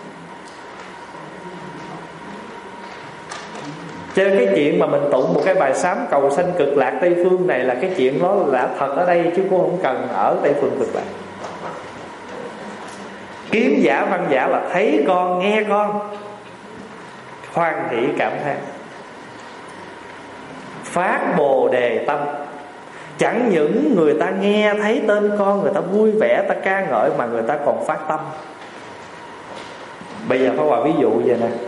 Cho nên cái chuyện mà mình tụng một cái bài sám cầu sanh cực lạc Tây Phương này là cái chuyện đó là thật ở đây, chứ cũng không cần ở Tây Phương cực lạc. Kiến giả văn giả là thấy con, nghe con, hoan hỷ cảm thán, phát bồ đề tâm. Chẳng những người ta nghe thấy tên con, người ta vui vẻ, ta ca ngợi, mà người ta còn phát tâm. Bây giờ Pháp Hòa ví dụ vậy nè.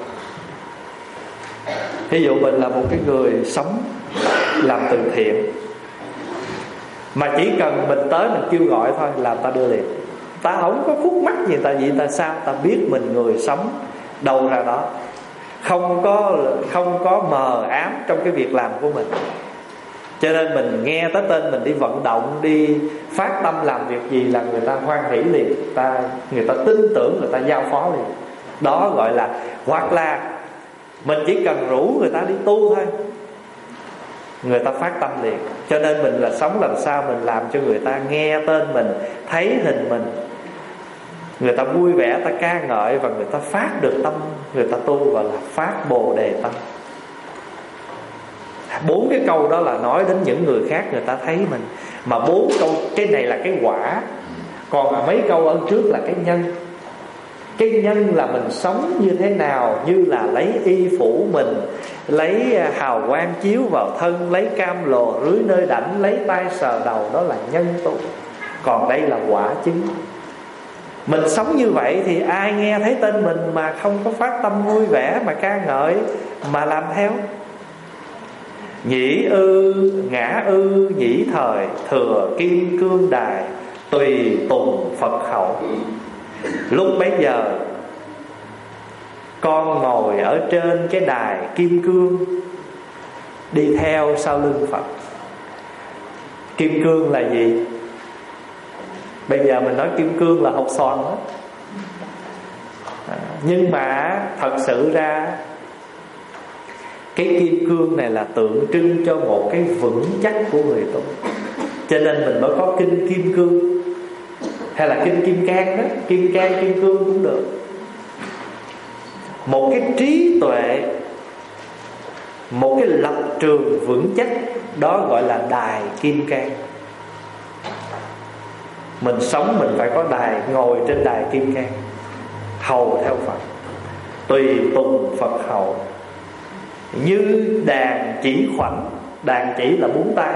Ví dụ mình là một cái người sống làm từ thiện, mà chỉ cần mình tới mình kêu gọi thôi là ta đưa liền. Ta không có khúc mắc gì, ta gì ta sao? Ta biết mình người sống đâu ra đó, không có không có mờ ám trong cái việc làm của mình. Cho nên mình nghe tới tên mình đi vận động, đi phát tâm làm việc gì là người ta hoan hỷ liền, ta người ta tin tưởng, người ta giao phó liền. Đó gọi là, hoặc là mình chỉ cần rủ người ta đi tu thôi, người ta phát tâm liền. Cho nên mình là sống làm sao mình làm cho người ta nghe tên mình, thấy hình mình, người ta vui vẻ, ta ca ngợi, và người ta phát được tâm, người ta tu gọi là phát Bồ Đề tâm. Bốn cái câu đó là nói đến những người khác người ta thấy mình. Mà bốn câu, cái này là cái quả, còn mấy câu ở trước là cái nhân. Cái nhân là mình sống như thế nào, như là lấy y phủ mình, lấy hào quang chiếu vào thân, lấy cam lồ rưới nơi đảnh, lấy tay sờ đầu, đó là nhân tu. Còn đây là quả chứng. Mình sống như vậy thì ai nghe thấy tên mình mà không có phát tâm vui vẻ, mà ca ngợi, mà làm theo. Nhĩ ư, ngã ư, nhĩ thời, thừa kim cương đài, tùy tùng Phật hậu. Lúc bấy giờ con ngồi ở trên cái đài kim cương, đi theo sau lưng Phật. Kim cương là gì? Bây giờ mình nói kim cương là hột xoàn đó. À, nhưng mà thật sự ra cái kim cương này là tượng trưng cho một cái vững chắc của người tu. Cho nên mình mới có kinh kim cương, hay là kinh kim cang đó, kim cang kim cương cũng được. Một cái trí tuệ, một cái lập trường vững chắc, đó gọi là đài kim cang. Mình sống mình phải có đài, ngồi trên đài kim cang, hầu theo Phật, tùy tùng Phật hầu. Như đàn chỉ khoảnh. Đàn chỉ là bốn tay.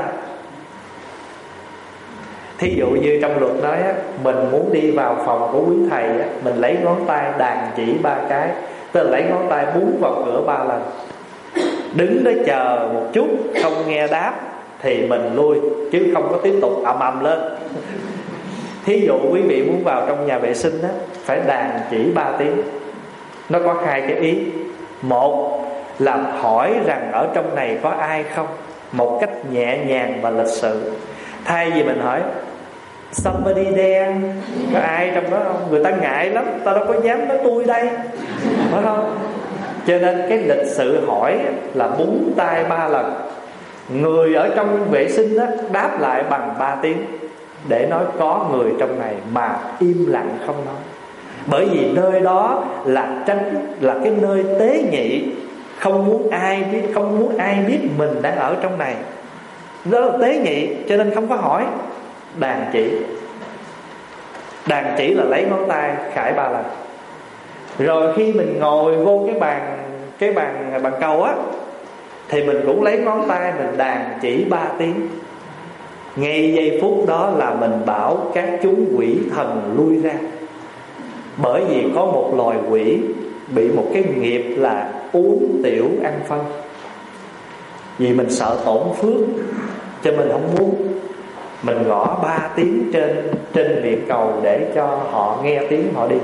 Thí dụ như trong luật nói á, mình muốn đi vào phòng của quý thầy á, mình lấy ngón tay đàn chỉ ba cái, tức là lấy ngón tay búng vào cửa ba lần. Đứng đó chờ một chút, không nghe đáp thì mình lui, chứ không có tiếp tục ầm ầm lên. Thí dụ quý vị muốn vào trong nhà vệ sinh á, phải đàn chỉ ba tiếng. Nó có hai cái ý. Một là hỏi rằng ở trong này có ai không, một cách nhẹ nhàng và lịch sự. Thay vì mình hỏi somebody there, có ai trong đó không, người ta ngại lắm, ta đâu có dám nói tôi đây, phải không? Cho nên cái lịch sự hỏi là búng tay ba lần. Người ở trong vệ sinh đó đáp lại bằng ba tiếng, để nói có người trong này, mà im lặng không nói. Bởi vì nơi đó là tránh, là cái nơi tế nhị, không muốn ai biết, không muốn ai biết mình đang ở trong này. Đó là tế nhị, cho nên không có hỏi. Đàn chỉ. Đàn chỉ là lấy ngón tay khải ba lần. Rồi khi mình ngồi vô cái bàn, cái bàn bàn cầu á, thì mình cũng lấy ngón tay mình đàn chỉ ba tiếng. Ngay giây phút đó là mình bảo các chúng quỷ thần lui ra. Bởi vì có một loài quỷ bị một cái nghiệp là uống tiểu ăn phân. Vì mình sợ tổn phước, cho mình không muốn. Mình gõ ba tiếng trên trên miệng cầu để cho họ nghe tiếng họ đi,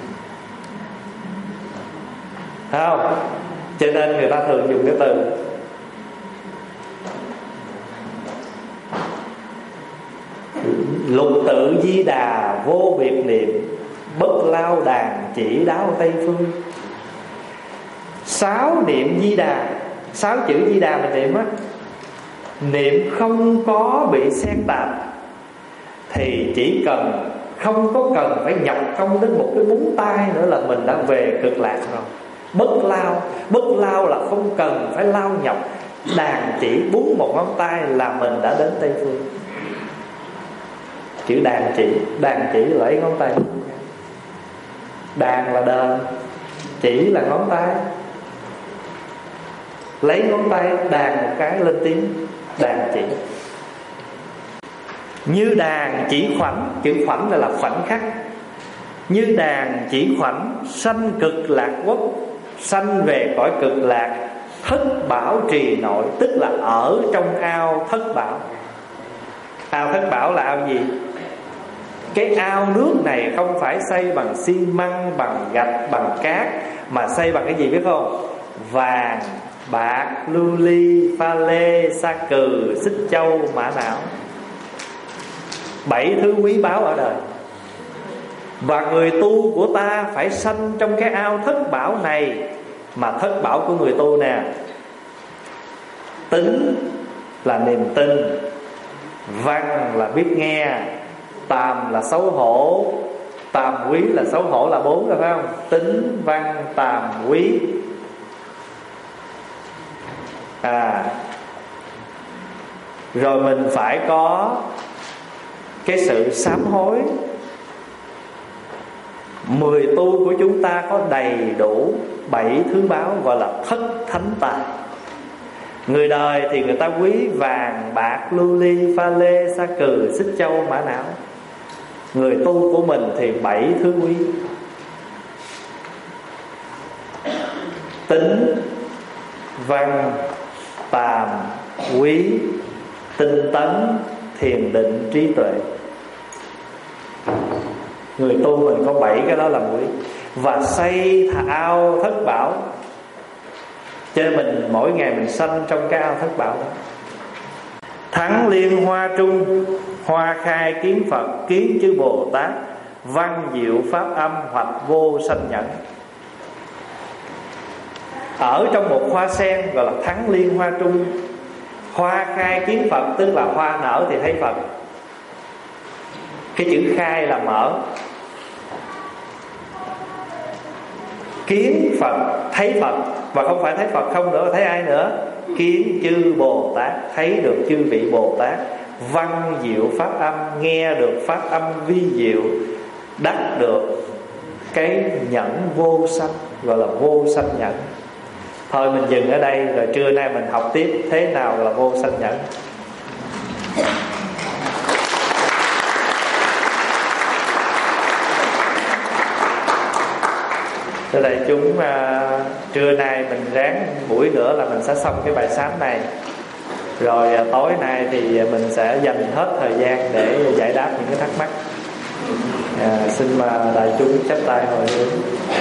thấy không? Cho nên người ta thường dùng cái từ lục tự di đà vô biệt niệm, bất lao đàn chỉ đáo Tây phương. Sáu niệm di đà, sáu chữ di đà mình niệm á, niệm không có bị xen tạp, thì chỉ cần không có cần phải nhập công đến một cái búng tay nữa là mình đã về cực lạc rồi. Bất lao, bất lao là không cần phải lao nhọc. Đàn chỉ búng một ngón tay là mình đã đến Tây phương. Chữ đàn chỉ, đàn chỉ là lấy ngón tay. Đàn là đờn, chỉ là ngón tay. Lấy ngón tay đàn một cái lên tiếng, đàn chỉ. Như đàn chỉ khoảnh, chữ khoảnh là, là khoảnh khắc. Như đàn chỉ khoảnh, sanh cực lạc quốc, sanh về cõi cực lạc, thất bảo trì nội, tức là ở trong ao thất bảo. Ao thất bảo là ao gì? Cái ao nước này không phải xây bằng xi măng, bằng gạch, bằng cát, mà xây bằng cái gì biết không? Vàng, bạc, lưu ly, pha lê, sa cừ, xích châu, mã não. Bảy thứ quý báu ở đời. Và người tu của ta phải sanh trong cái ao thất bảo này. Mà thất bảo của người tu nè: tính, là niềm tin, văn là biết nghe, tàm là xấu hổ. Tàm quý là xấu hổ là bốn rồi phải không? Tính, văn, tàm, quý. À, rồi mình phải có cái sự sám hối. Mười tu của chúng ta có đầy đủ bảy thứ báo gọi là thất thánh tài. Người đời thì người ta quý vàng, bạc, lưu ly, pha lê, sa cừ, xích châu, mã não. Người tu của mình thì bảy thứ quý: tính, văn, tàm, quý, tinh tấn, thiền định, trí tuệ. Người tu mình có bảy cái đó làm quý. Và xây ao thất bảo, cho nên mình mỗi ngày mình sanh trong cái ao thất bảo đó. Thắng liên hoa trung, hoa khai kiến Phật, kiến chư Bồ Tát, văn diệu pháp âm, hoặc vô sanh nhẫn. Ở trong một hoa sen gọi là thắng liên hoa trung. Hoa khai kiến Phật tức là hoa nở thì thấy Phật. Cái chữ khai là mở. Kiến Phật, thấy Phật. Và không phải thấy Phật không nữa, thấy ai nữa? Kiến chư Bồ Tát, thấy được chư vị Bồ Tát. Văn diệu pháp âm, nghe được pháp âm vi diệu. Đắc được cái nhẫn vô sanh, gọi là vô sanh nhẫn. Thôi mình dừng ở đây, rồi trưa nay mình học tiếp thế nào là vô sanh nhẫn. Thưa đại chúng, uh, trưa nay mình ráng buổi nữa là mình sẽ xong cái bài sám này. Rồi uh, tối nay thì mình sẽ dành hết thời gian để giải đáp những cái thắc mắc. uh, Xin mà đại chúng chắp tay hồi hướng.